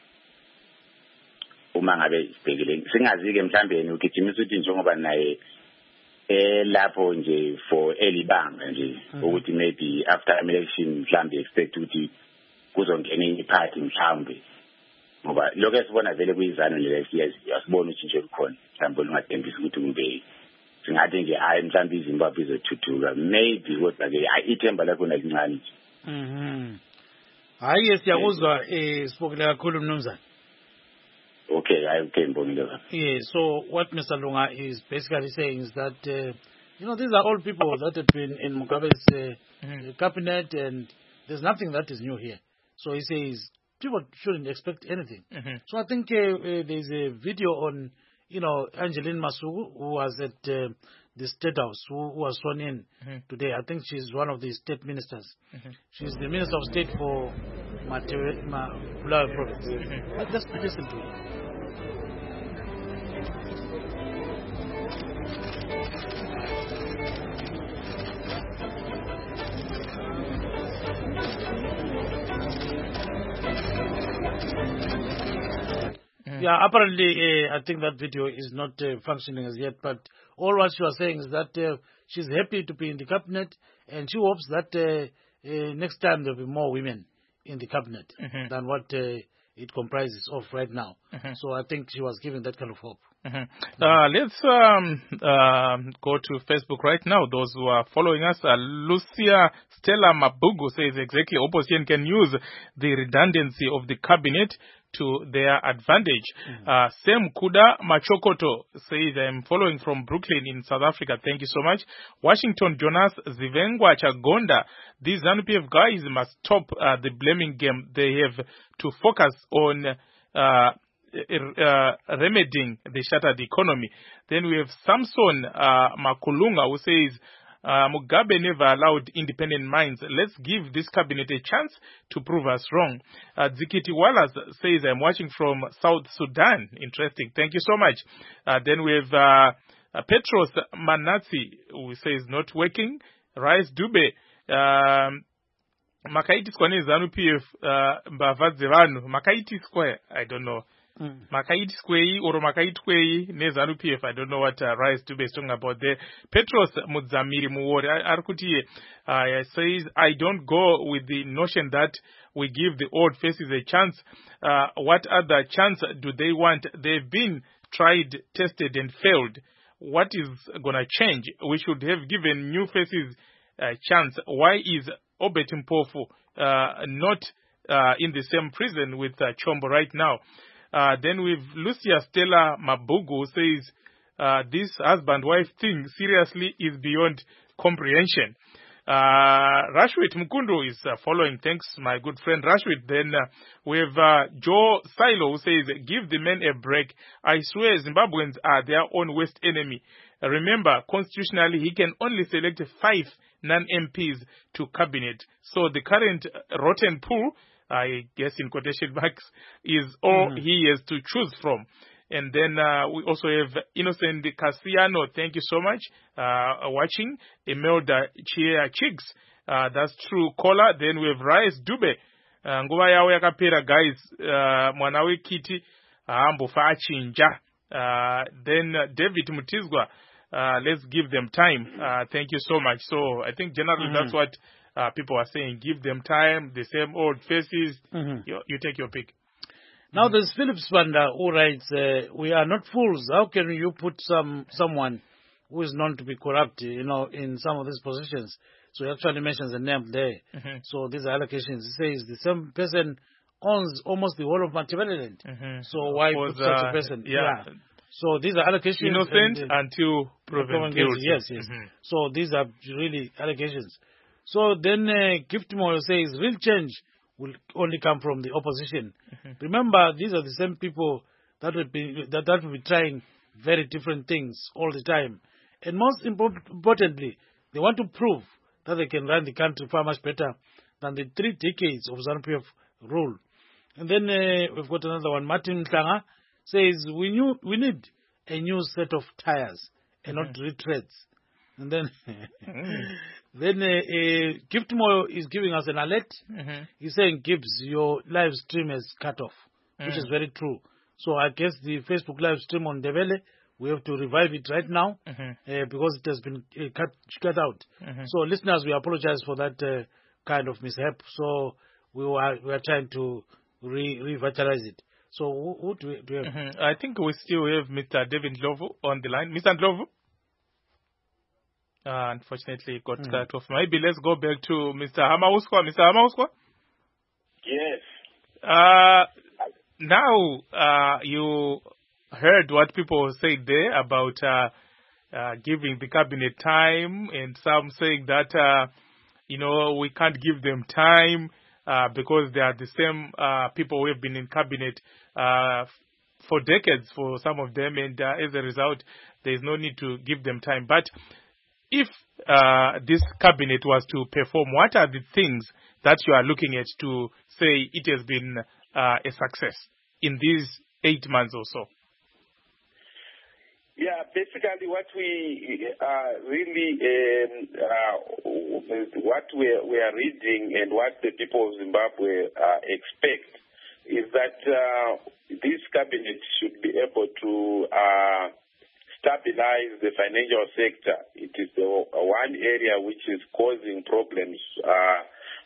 uma ngabe isibhekile singazi ke mhlawumbe ukugijimisa ukuthi njengoba naye eh lapho nje for elibanga nje ukuthi maybe after election mhlawumbe expect ukuthi kuzongena enye party mhlawumbe ngoba lokho esibona vele kuyizano le siyazi asibona utshintsho lukhona mhlawumbe lungadembisa ukuthi kumbe singathi nje hayi mhlawumbe iZimbabwe izothuthuka maybe kodwa ke ithemba lakho nalincane nje. Mhm. Hayi siyakuzwa eh sibokela kakhulu mnumzane. Okay, I came from there. Yeah, so what Mister Lunga is basically saying is that, uh, you know, these are all people that have been in Mugabe's uh, mm-hmm. cabinet, and there's nothing that is new here. So he says people shouldn't expect anything. Mm-hmm. So I think uh, uh, there's a video on, you know, Angeline Masuku, who was at uh, the State House, who, who was sworn in mm-hmm. today. I think she's one of the state ministers. Mm-hmm. She's the Minister of State for Bulawayo Province. Mm-hmm. Let's listen to it. Yeah, apparently, uh, I think that video is not uh, functioning as yet, but all what she was saying is that uh, she's happy to be in the cabinet, and she hopes that uh, uh, next time there will be more women in the cabinet mm-hmm. than what uh, it comprises of right now. Mm-hmm. So I think she was given that kind of hope. Mm-hmm. Uh, let's um, uh, go to Facebook right now. Those who are following us, uh, Lucia Stella Mabugu says exactly opposition can use the redundancy of the cabinet to their advantage. Mm-hmm. Uh, Sam Kuda Machokoto says, I'm following from Brooklyn in South Africa. Thank you so much. Washington Jonas Zivengwa Chagonda, these ZANU P F guys must stop uh, the blaming game. They have to focus on uh, uh, remedying the shattered economy. Then we have Samson uh, Makulunga who says, Uh, Mugabe never allowed independent minds. Let's give this cabinet a chance to prove us wrong. Uh, Zikiti Wallace says, I'm watching from South Sudan. Interesting. Thank you so much. Uh, then we have uh, uh, Petros Manatsi, who says, not working. Rice Dube. Um, Makaiti Square ZANU P F Mbavadze Vanu. Makaiti Square, I don't know. Mm. Makaiti Square or Makaiti Square ne ZANU P F. I don't know what uh, Rice to be talking about there. Petros Mudzamiri Muwori Arkuti uh, says, I don't go with the notion that we give the old faces a chance. Uh, what other chance do they want? They've been tried, tested, and failed. What is gonna change? We should have given new faces a chance. Why is Obet Mpofu uh, not uh, in the same prison with uh, Chombo right now? Uh, then with Lucia Stella Mabugu who says, uh, this husband-wife thing seriously is beyond comprehension. Uh, Rashwit Mukundu is uh, following. Thanks, my good friend Rashwit. Then uh, we have uh, Joe Silo who says, give the men a break. I swear Zimbabweans are their own worst enemy. Uh, remember, constitutionally, he can only select five non-M Ps to cabinet. So the current rotten pool, I guess in quotation marks, is all mm-hmm. he has to choose from. And then uh, we also have Innocent Cassiano. Thank you so much uh, watching. Imelda Chia Chigs. Uh, that's true. Caller. Then we have Rice Dube. Nguva yawo yakapera guys. Mwanawe Kiti. Ambo fachinja. Then uh, David Mutizwa. Uh, let's give them time. Uh, thank you so much. So I think generally mm-hmm. that's what Uh, people are saying, give them time, the same old faces. Mm-hmm. You, you take your pick. Now mm-hmm. there's Philip Spanda who writes, uh, we are not fools. How can you put some someone who is known to be corrupt, you know, in some of these positions? So he actually mentions a name there. Mm-hmm. So these are allocations. He says the same person owns almost the whole of Matabeleland. Mm-hmm. So why put such uh, a person? Yeah. yeah. So these are allocations. Innocent and, uh, until proven guilty. Yes, yes. Mm-hmm. So these are really allocations. So then uh, Gift Moyo says, real change will only come from the opposition. Mm-hmm. Remember, these are the same people that will be that, that will be trying very different things all the time. And most impo- importantly, they want to prove that they can run the country far much better than the three decades of ZANU P F rule. And then uh, we've got another one. Martin Tlanga says, we, knew, we need a new set of tires and mm-hmm. not retreads. And then, then uh, uh, Gift Moyo is giving us an alert. Mm-hmm. He's saying, Gibbs, your live stream is cut off, mm-hmm. which is very true. So I guess the Facebook live stream on Devele, we have to revive it right now mm-hmm. uh, because it has been uh, cut, cut out. Mm-hmm. So listeners, we apologize for that uh, kind of mishap. So we are we are trying to re- revitalize it. So who, who do, we, do we have? Mm-hmm. I think we still have Mister David Ndlovu on the line. Mister Ndlovu? Uh, unfortunately, got mm. cut off. Maybe let's go back to Mister Hamauskwa. Mister Hamauskwa? Yes. Uh, now uh, you heard what people said there about uh, uh, giving the cabinet time, and some saying that uh, you know we can't give them time uh, because they are the same uh, people who have been in cabinet uh, for decades for some of them, and uh, as a result, there is no need to give them time. But if uh, this cabinet was to perform, what are the things that you are looking at to say it has been uh, a success in these eight months or so? Yeah, basically what we uh, really, um, uh, what we are, we are reading and what the people of Zimbabwe uh, expect is that uh, this cabinet should be able to uh, stabilize the financial sector. It is the one area which is causing problems uh,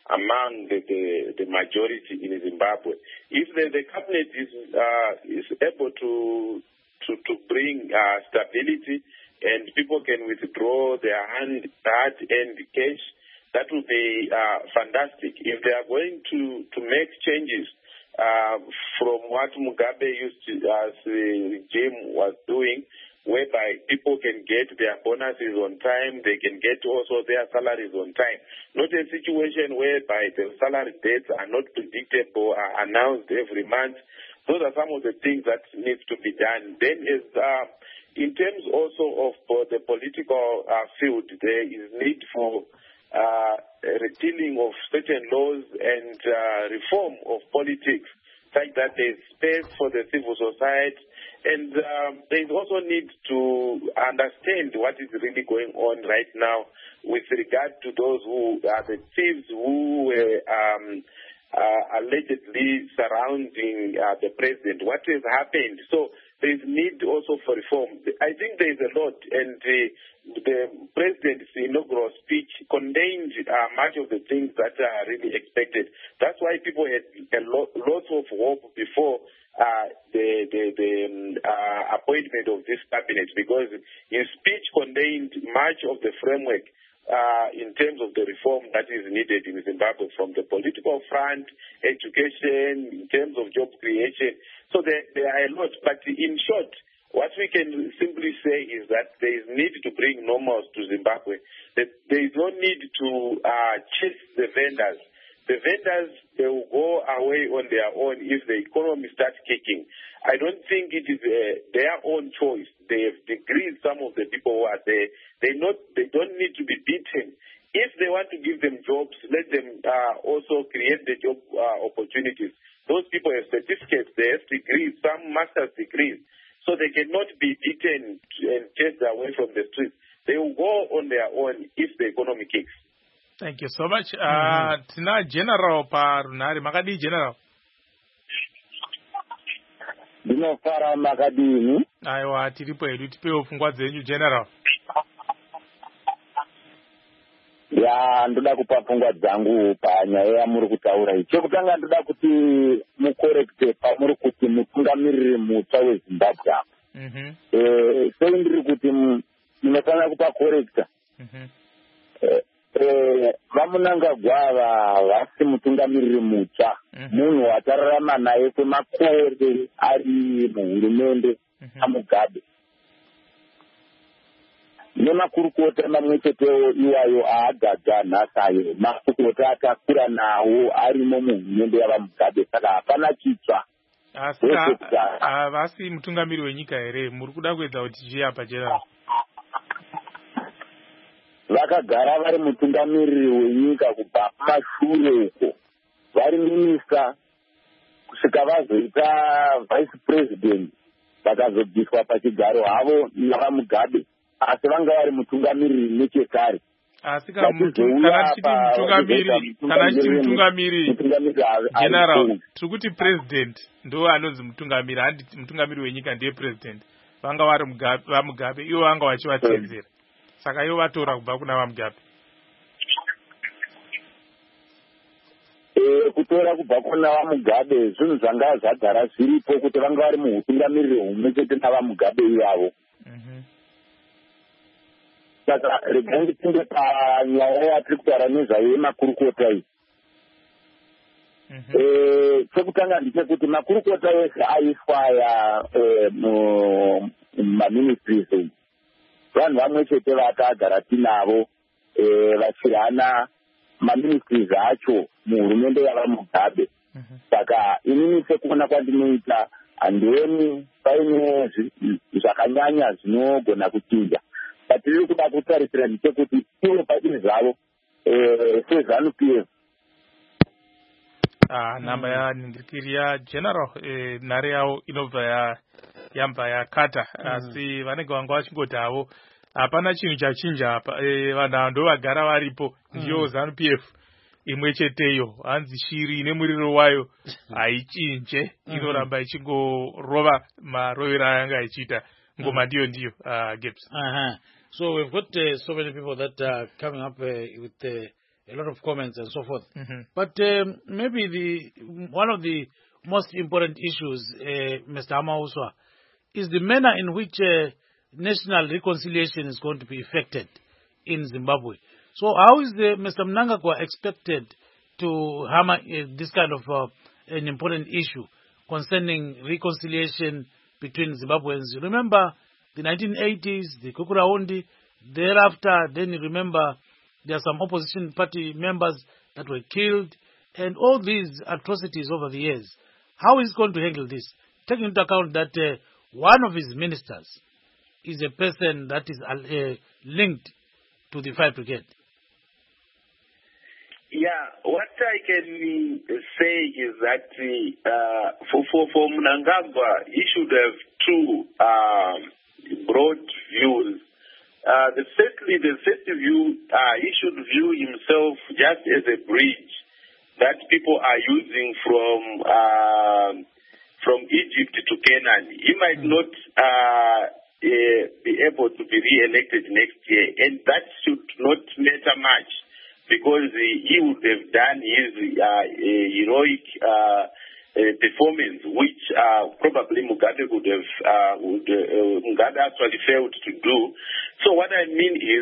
among the, the, the majority in Zimbabwe. If the, the cabinet is, uh, is able to to, to bring uh, stability and people can withdraw their hand, hard-earned cash, that would be uh, fantastic. If they are going to, to make changes uh, from what Mugabe used to, as the regime was doing, whereby people can get their bonuses on time, they can get also their salaries on time. Not a situation whereby the salary dates are not predictable, are announced every month. Those are some of the things that need to be done. Then is uh, in terms also of uh, the political uh, field, there is need for uh, repealing of certain laws and uh, reform of politics, such that there is space for the civil society. And um, there is also need to understand what is really going on right now with regard to those who are the thieves who were um, uh, allegedly surrounding uh, the president. What has happened? So there is need also for reform. I think there is a lot, and uh, the president's inaugural speech contained uh, much of the things that are really expected. That's why people had a lot, lots of hope before Uh, the the, the um, uh, appointment of this cabinet, because his speech contained much of the framework uh, in terms of the reform that is needed in Zimbabwe, from the political front, education, in terms of job creation. So there, there are a lot. But in short, what we can simply say is that there is need to bring normals to Zimbabwe. That there is no need to uh, chase the vendors. The vendors, they will go away on their own if the economy starts kicking. I don't think it is uh, their own choice. They have degreed some of the people who are there. They not, they don't need to be beaten. If they want to give them jobs, let them uh, also create the job uh, opportunities. Those people have certificates, they have degrees, some master's degrees. So they cannot be beaten and chased away from the streets. They will go on their own if the economy kicks. Thank you so much. Uh, tina general parunhare makadii general? Ndinofara makadini. Aiwa, tiripo hedu tipewo pfungwa dzenyu general. Ya, ndoda kupa pfungwa dzangu panyaya yamuri kutaura iyi. Chekutanga ndoda kuti mukorekte pamuri kuti mutungamiriri mutsva weZimbabwe apa. Mhm. Eh, sei ndiri kuti munofanira kupa korekta. Mhm. Eh, Eh, Vamunangagwa vasi mutungamiriri mutsva, munhu watararama naye kwemakore ari muhurumende aMugabe. Nemakurukota mamwe chetewo iwayo aagaga nhasi, makurukota akakura nawo arimo muhurumende yavaMugabe, saka hapana chitsva. Asika vasi mutungamiri wenyika here, muri kuda kuedza kuti chii apa general? Vakagara vari mutungamiriri wenyika kubva kumashure uko, vari minista kusvika vazoita vice president, vakazobviswa pachigaro havo navaMugabe, asi vanga vari mutungamiriri nechekare. Asi kana tichiti mutungamiri, kana tichiti mutungamiri general, tiri kuti president ndo anonzi mutungamiri, handi mutungamiri wenyika ndiye president. Vanga vari vaMugabe, ivo vanga vachivatedzera. Saka ivo vatora kubva kuna vaMugabe. Eh, kutora kubva kuna vaMugabe zvinhu zvanga zvagara zviripo kuti vanga vari mutungamiriri humwe chete navaMugabe ivavo. Mhm. Saka regai ndipinde panyaya yatiri kutaura nezvayo yemakurukota iyi. chekutanga ndechekuti makurukota ese aiswaya mumaministries vanhu vamwe chete vakagara tinavo vachirana maministries acho muhurumende yava mugabe. Saka inini sekuona kwandinoita handioni paine zvakanyanya zvinogona kuchinja. Patiri kuda kutarisira ndechekuti ivo pachiri zvavo sezanu P F Ah, namba ya ningirikiri ya general eh, nhare yavo inobva ya yamba yakata asi vanenge vanga vachingoti havo hapana chinhu chachinja apa eh, vanhu ndo vagara varipo ndiyo zanu P F imwe cheteyo hanzi shiri ine muriro wayo haichinje inoramba ichingorova marovero ayanga ichiita ngoma ndiyo ndiyo uh, Gibbs. Uh-huh. So we've got uh, so many people that are coming up uh, with uh, a lot of comments and so forth. Mm-hmm. But um, maybe the one of the most important issues, uh, Mister Amauswa, is the manner in which uh, national reconciliation is going to be effected in Zimbabwe. So how is the, Mister Mnangagwa expected to hammer uh, this kind of uh, an important issue concerning reconciliation between Zimbabweans? Remember the nineteen eighties, the Kukuraundi, thereafter, then you remember there are some opposition party members that were killed, and all these atrocities over the years. How is he going to handle this? Taking into account that uh, one of his ministers is a person that is uh, linked to the Fire Brigade. Yeah, what I can say is that uh, for, for, for Mnangagwa, he should have two um, broad views. Uh, the firstly, the first view, uh, he should view himself just as a bridge that people are using from uh, from Egypt to Canaan. He might mm. not uh, uh, be able to be re-elected next year, and that should not matter much because uh, he would have done his uh, uh, heroic uh, uh, performance, which uh, probably Mugabe would have uh, would uh, Mugabe actually failed to do. So what I mean is,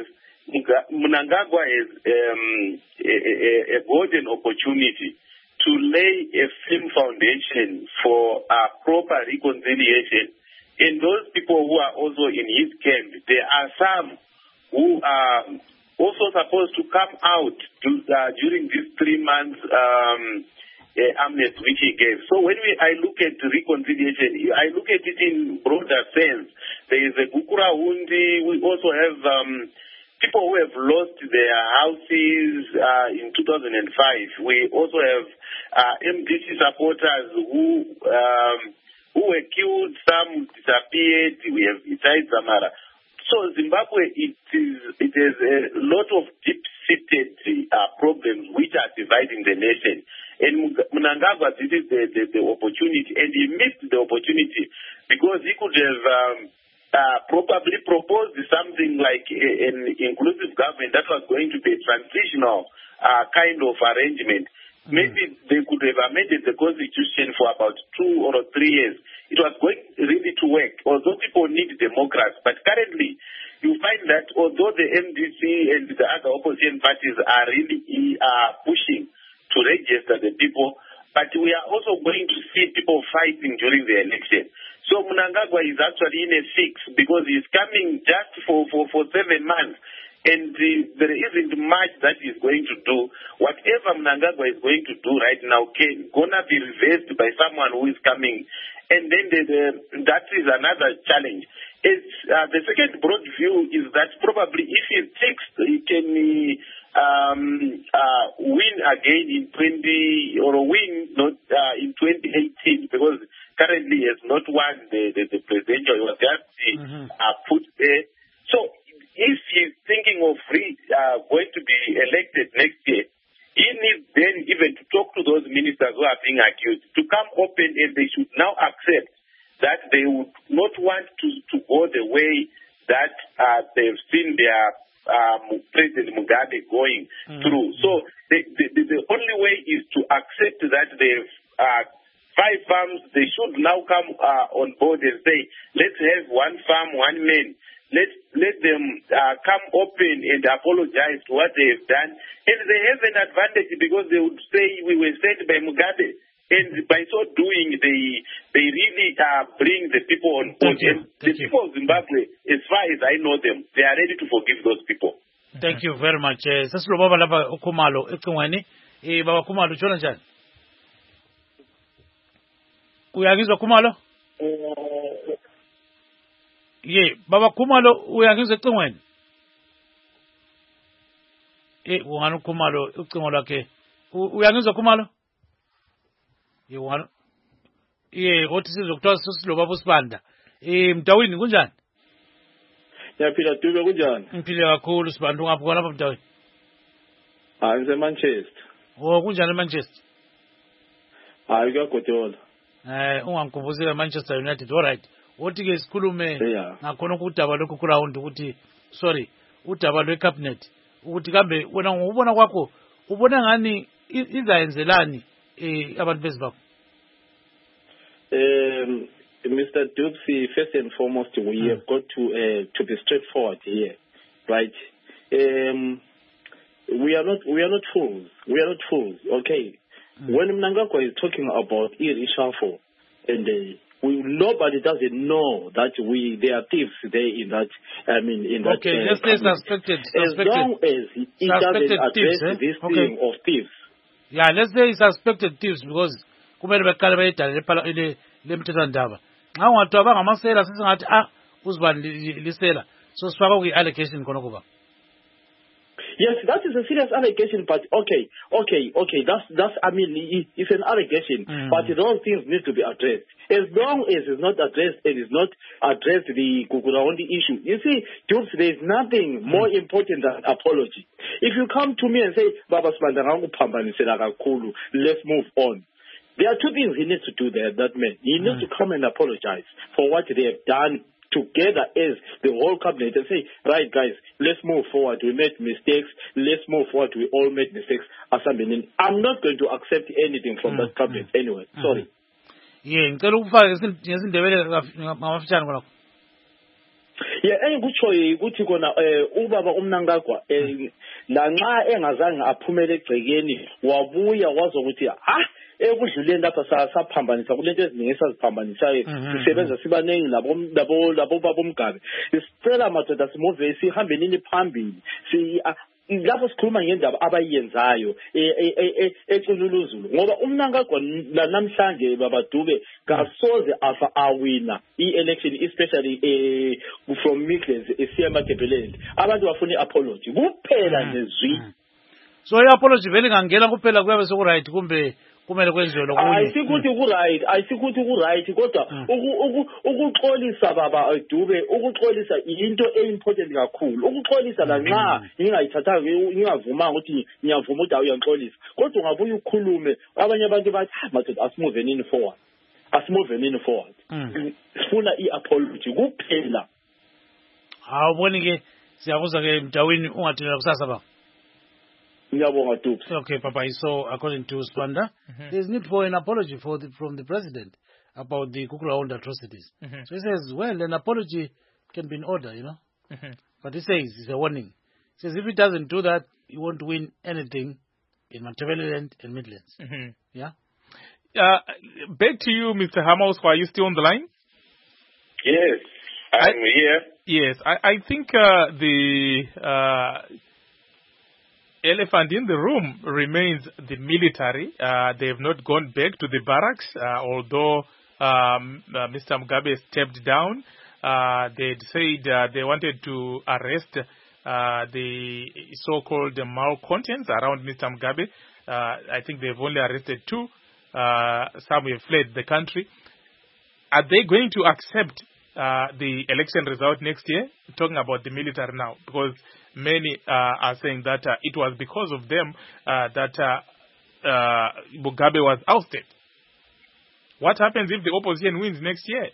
Mnangagwa is um, a, a, a golden opportunity to lay a firm foundation for a proper reconciliation. And those people who are also in his camp, there are some who are also supposed to come out to, uh, during these three months um, uh, amnesty which he gave. So when we, I look at reconciliation, I look at it in broader sense. There is a Gukurahundi. We also have um, people who have lost their houses uh, in two thousand five. We also have uh, M D C supporters who um, who were killed, some disappeared. We have Itai Zamara. So Zimbabwe, it is it is a lot of deep-seated uh, problems which are dividing the nation. And Mnangagwa, this is the, the, the opportunity, and he missed the opportunity because he could have um, uh, probably proposed something like a, an inclusive government that was going to be a transitional uh, kind of arrangement. Mm. Maybe they could have amended the constitution for about two or three years. It was going really to work, although people need democracy. But currently, you find that although the M D C and the other opposition parties are really uh, pushing to register the people, but we are also going to see people fighting during the election. So Mnangagwa is actually in a fix because he's coming just for, for, for seven months. And uh, there isn't much that he's going to do. Whatever Mnangagwa is going to do right now can gonna be reversed by someone who is coming. And then the, the, that is another challenge. It's, uh, the second broad view is that probably if he takes, he can um, uh, win again in twenty or win not uh, in twenty eighteen because currently he has not won the, the, the presidential. He was just mm-hmm. uh, put there. So if he's thinking of re, uh, going to be elected next year, he needs then even to talk to those ministers who are being accused to come open, and they should now accept that they would not want to, to go the way that uh, they've seen their um, President Mugabe going mm-hmm. through. So the, the, the only way is to accept that they've uh, five farms, they should now come uh, on board and say, let's have one farm, one man. Let's let them uh, come open and apologize to what they have done. And they have an advantage because they would say we were sent by Mugabe. And by so doing, they they really uh, bring the people on board. And the you. people of Zimbabwe, as far as I know them, they are ready to forgive those people. Thank you very much. Sasilo baba lapha uKhumalo ecingweni. Eh baba Khumalo utshona njani? Uyangizwa Khumalo? Ye, baba Khumalo uyangizwa ecingweni? Eh ungani uKhumalo ucingo lwakhe? Uyangizwa Khumalo? Ye ungani? Ye, othi sizokuthola Sasilo baba uSibanda. Eh Mdawini kunjani? Yaphila Dube kunjani? Ngiphile kakhulu Sibanda ungaphi khona lapha Mdawini? Hayi ngise Manchester. Oh kunjani eManchester? Hayi kuyagodola. Eh ungangikhumbuzile Manchester United. All right. Othi ke sikhulume ngakhona ukudaba lokhu ground ukuthi sorry, udaba lwecabinet ukuthi kambe wena ngokubona kwakho ubona ngani izayenzelani eh abantu bezibakho? Um Mister Dubsy, first and foremost, we mm. have got to uh, to be straightforward here, right? Um, we are not we are not fools. We are not fools. Okay. Mm. When Mnangagwa is talking about e-reshuffle, and uh, we nobody doesn't know that we there are thieves there in that. I mean, in that. Okay, uh, let's say suspected. As suspected, long as it doesn't address thieves, eh? this okay. thing of thieves. Yeah, let's say suspected thieves because kumele beqale bayidale le lemthethwandaba. Nxa ungathi abangamasela sisingathi ah uzibani lisela so sifaka ku allegation khona kuba. Yes, that is a serious allegation, but okay, okay, okay, that's, that's, I mean, it's an allegation, mm. but those things need to be addressed. As long as it's not addressed and it's not addressed the Gugurahundi issue. You see, Dukes, there's nothing mm. more important than apology. If you come to me and say, Baba Spandangangu Pambanisela Kulu, let's move on. There are two things he needs to do there, that man. He needs mm. to come and apologize for what they have done together as the whole cabinet and say, right, guys, let's move forward. We made mistakes. Let's move forward. We all made mistakes. I'm not going to accept anything from mm. that cabinet mm. anyway. Mm. Sorry. Yeah, ngicela ukufaka ngesindebele ngamafitshane khona. Yeah, engikutshoyo ukuthi kona eh ubaba uMnangagwa eh la nxa engazange aphumele egcekeni wabuya wazokuthi ha ekudluleni lapha saphambanisa kulento eziningi esaziphambanisayo sisebenza sibanengi labo labo labo babomgabe isicela madoda simuve sihambe nini phambili si lapho sikhuluma ngendaba abayenzayo eCululuzulu ngoba uMnangagwa la namhlanje baba Dube kasoze afa awina i-election especially eh from Midlands eSiyama Tebelend abantu bafuna apology kuphela nje zwi so i-apology vele ngangena kuphela kuyabe soku right kumbe kumele kwenziwe lokunye ayisikuthi ku right ayisikuthi ku right kodwa ukuxolisa baba Dube ukuxolisa into eimportant kakhulu ukuxolisa la nxa ngingayithatha ngingavuma ukuthi ngiyavuma ukuthi uyanxolisa kodwa ungabuya ukukhulume abanye abantu bathi madoda asimove nini forward asimove nini forward sifuna i-apology kuphela awuboni ke siyakuzwa ke Mdawini ungathela kusasa ba. Okay, Papa. So, according to Spanda, mm-hmm. there's need for an apology for the, from the president about the Gugurahundi atrocities. Mm-hmm. So he says, well, an apology can be in order, you know. Mm-hmm. But he says it's a warning. He says if he doesn't do that, he won't win anything in Matabeleland and Midlands. Mm-hmm. Yeah. Uh, back to you, Mister Hamos. Are you still on the line? Yes, I'm I, here. Yes, I, I think uh, the. Uh, elephant in the room remains the military. Uh, they have not gone back to the barracks, uh, although um, uh, Mister Mugabe stepped down. Uh, they said uh, they wanted to arrest uh, the so-called malcontents around Mister Mugabe. Uh, I think they've only arrested two. Uh, some have fled the country. Are they going to accept uh, the election result next year? Talking about the military now, because many uh, are saying that uh, it was because of them uh, that uh, uh, Mugabe was ousted. What happens if the opposition wins next year?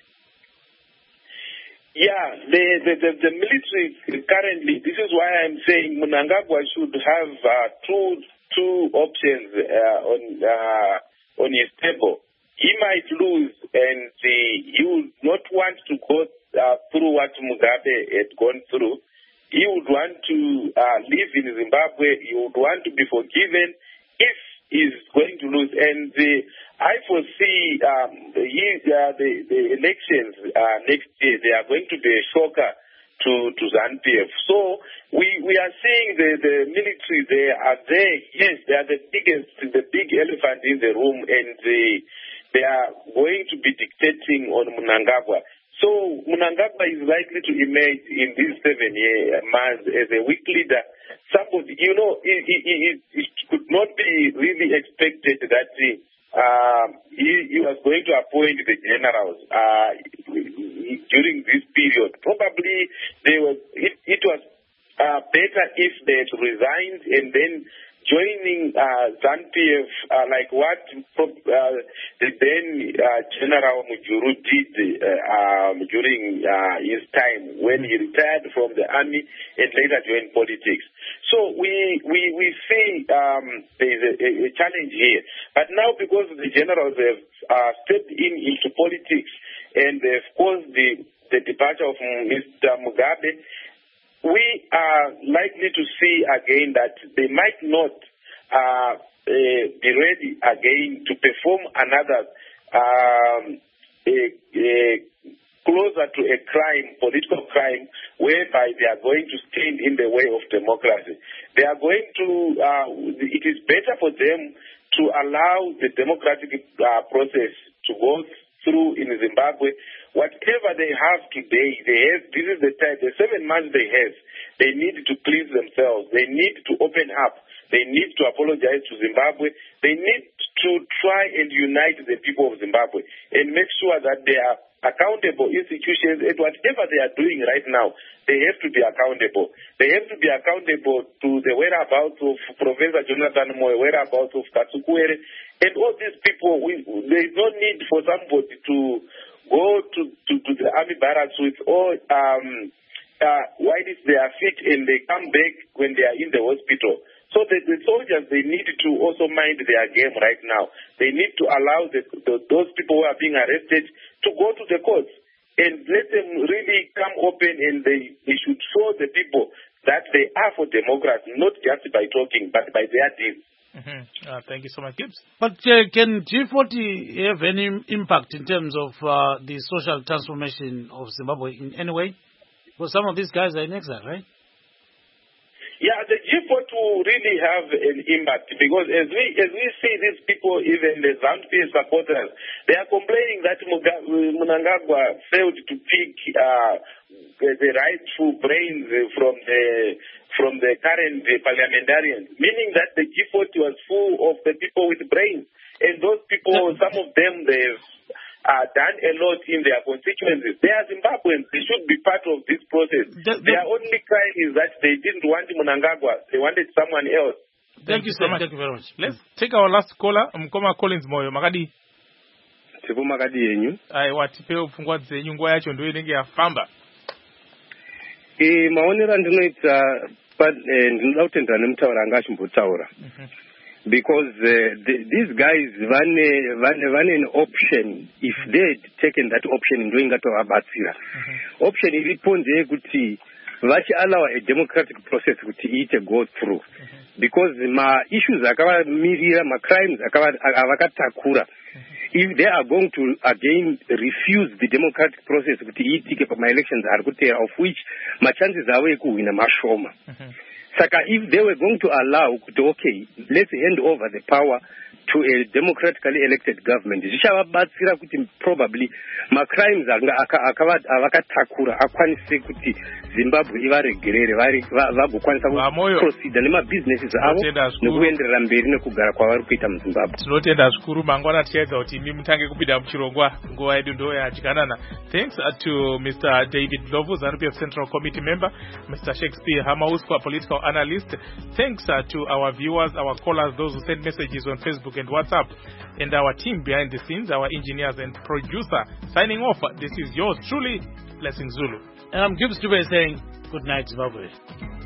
Yeah, the, the, the, the military currently, this is why I'm saying Mnangagwa should have uh, two two options uh, on uh, on his table. He might lose, and uh, he would not want to go uh, through what Mugabe had gone through. in Zimbabwe, you would want to be forgiven if he's going to lose. And uh, I foresee um, the, uh, the, the elections uh, next year, they are going to be a shocker to, to ZANU-P F. So we, we are seeing the, the military, they are there. Yes, they are the biggest, the big elephant in the room, and they, they are going to be dictating on Mnangagwa. So Mnangagwa is likely to emerge in these seven year months as a weak leader. Somebody, you know, it, it, it, it could not be really expected that he, uh, he, he was going to appoint the generals uh, during this period. Probably they were, it, it was uh, better if they had resigned and then joining uh, ZANU-P F, uh, like what uh, the then uh, General Mujuru did uh, um, during uh, his time when he retired from the army and later joined politics. So we we, we see um, there is a, a challenge here. But now because the generals have uh, stepped in into politics and they've caused the, the departure of Mister Mugabe, we are likely to see again that they might not uh, uh, be ready again to perform another um, a, a closer to a crime, political crime, whereby they are going to stand in the way of democracy. They are going to, uh, it is better for them to allow the democratic uh, process to go through in Zimbabwe. Whatever they have today, they have, this is the time, the seven months they have, they need to please themselves. They need to open up. They need to apologize to Zimbabwe. They need to try and unite the people of Zimbabwe and make sure that they are accountable institutions and whatever they are doing right now, they have to be accountable. They have to be accountable to the whereabouts of Professor Jonathan Moyo, whereabouts of Katsukuere, and all these people. We, there is no need for somebody to go to, to, to the army barracks with all um, uh, while they are fit and they come back when they are in the hospital. So the, the soldiers, they need to also mind their game right now. They need to allow the, the, those people who are being arrested to go to the courts and let them really come open, and they, they should show the people that they are for democracy, not just by talking, but by their deeds. Mm-hmm. Uh, thank you so much, Gibbs. But uh, can G forty have any impact in terms of uh, the social transformation of Zimbabwe in any way? Because some of these guys are in exile, right? Yeah, the G forty will really have an impact because as we as we see these people, even the ZANU-P F supporters, they are complaining that Mnangagwa failed to pick uh, the, the rightful brains from the from the current parliamentarians, meaning that the G forty was full of the people with brains, and those people, some of them, they've Uh, done a lot in their constituencies. They are Zimbabweans. They should be part of this process. The, the, their only crime is that they didn't want Mnangagwa. They wanted someone else. Thank, Thank you so much. Thank you very much. Let's take our last caller. Mkoma Collins Moyo. Makadi. Tipo makadi yenyu. Ai watipe ufungwa zenyu nguwa yacho ndio inenge yafamba. Eh maonera ndinoita ndinoda kutendera nemutaura anga achimbotaura. Because uh, the, these guys vane vane vane an option if they had taken that option ndio ingatovabatsira. Mm-hmm. Option iripo ndeyekuti vachi allow a democratic process kuti iite go through. Mm-hmm. Because ma issues akavamirira ma crimes avakatakura. Mm-hmm. If they are going to again refuse the democratic process kuti iitike pama elections ari kutera, of which ma chances avo ekuwina mashoma. Mm-hmm. Saka, if they were going to allow, okay, let's hand over the power to a democratically elected government, zvichavabatsira kuti probably macrimes avakatakura akwanise kuti Zimbabwe ivaregerere vagokwanisa kuproceda nemabusinesses avo nekuenderera mberi nekugara kwavari kuita muZimbabwe. Tinotenda zvikuru mangwana tiedza kuti imi mutange kupinda muchirongwa nguva yedu ndo yadyanana. Thanks to Mister David Ndlovu, ZANU-P F Central Committee member, Mister Shakespeare Hamauswa, political analyst. Thanks uh, to our viewers, our callers, those who send messages on Facebook and WhatsApp, and our team behind the scenes, our engineers and producer. Signing off, this is yours truly, Blessing Zulu. And I'm Gibbs Dube saying good night, Zimbabwe.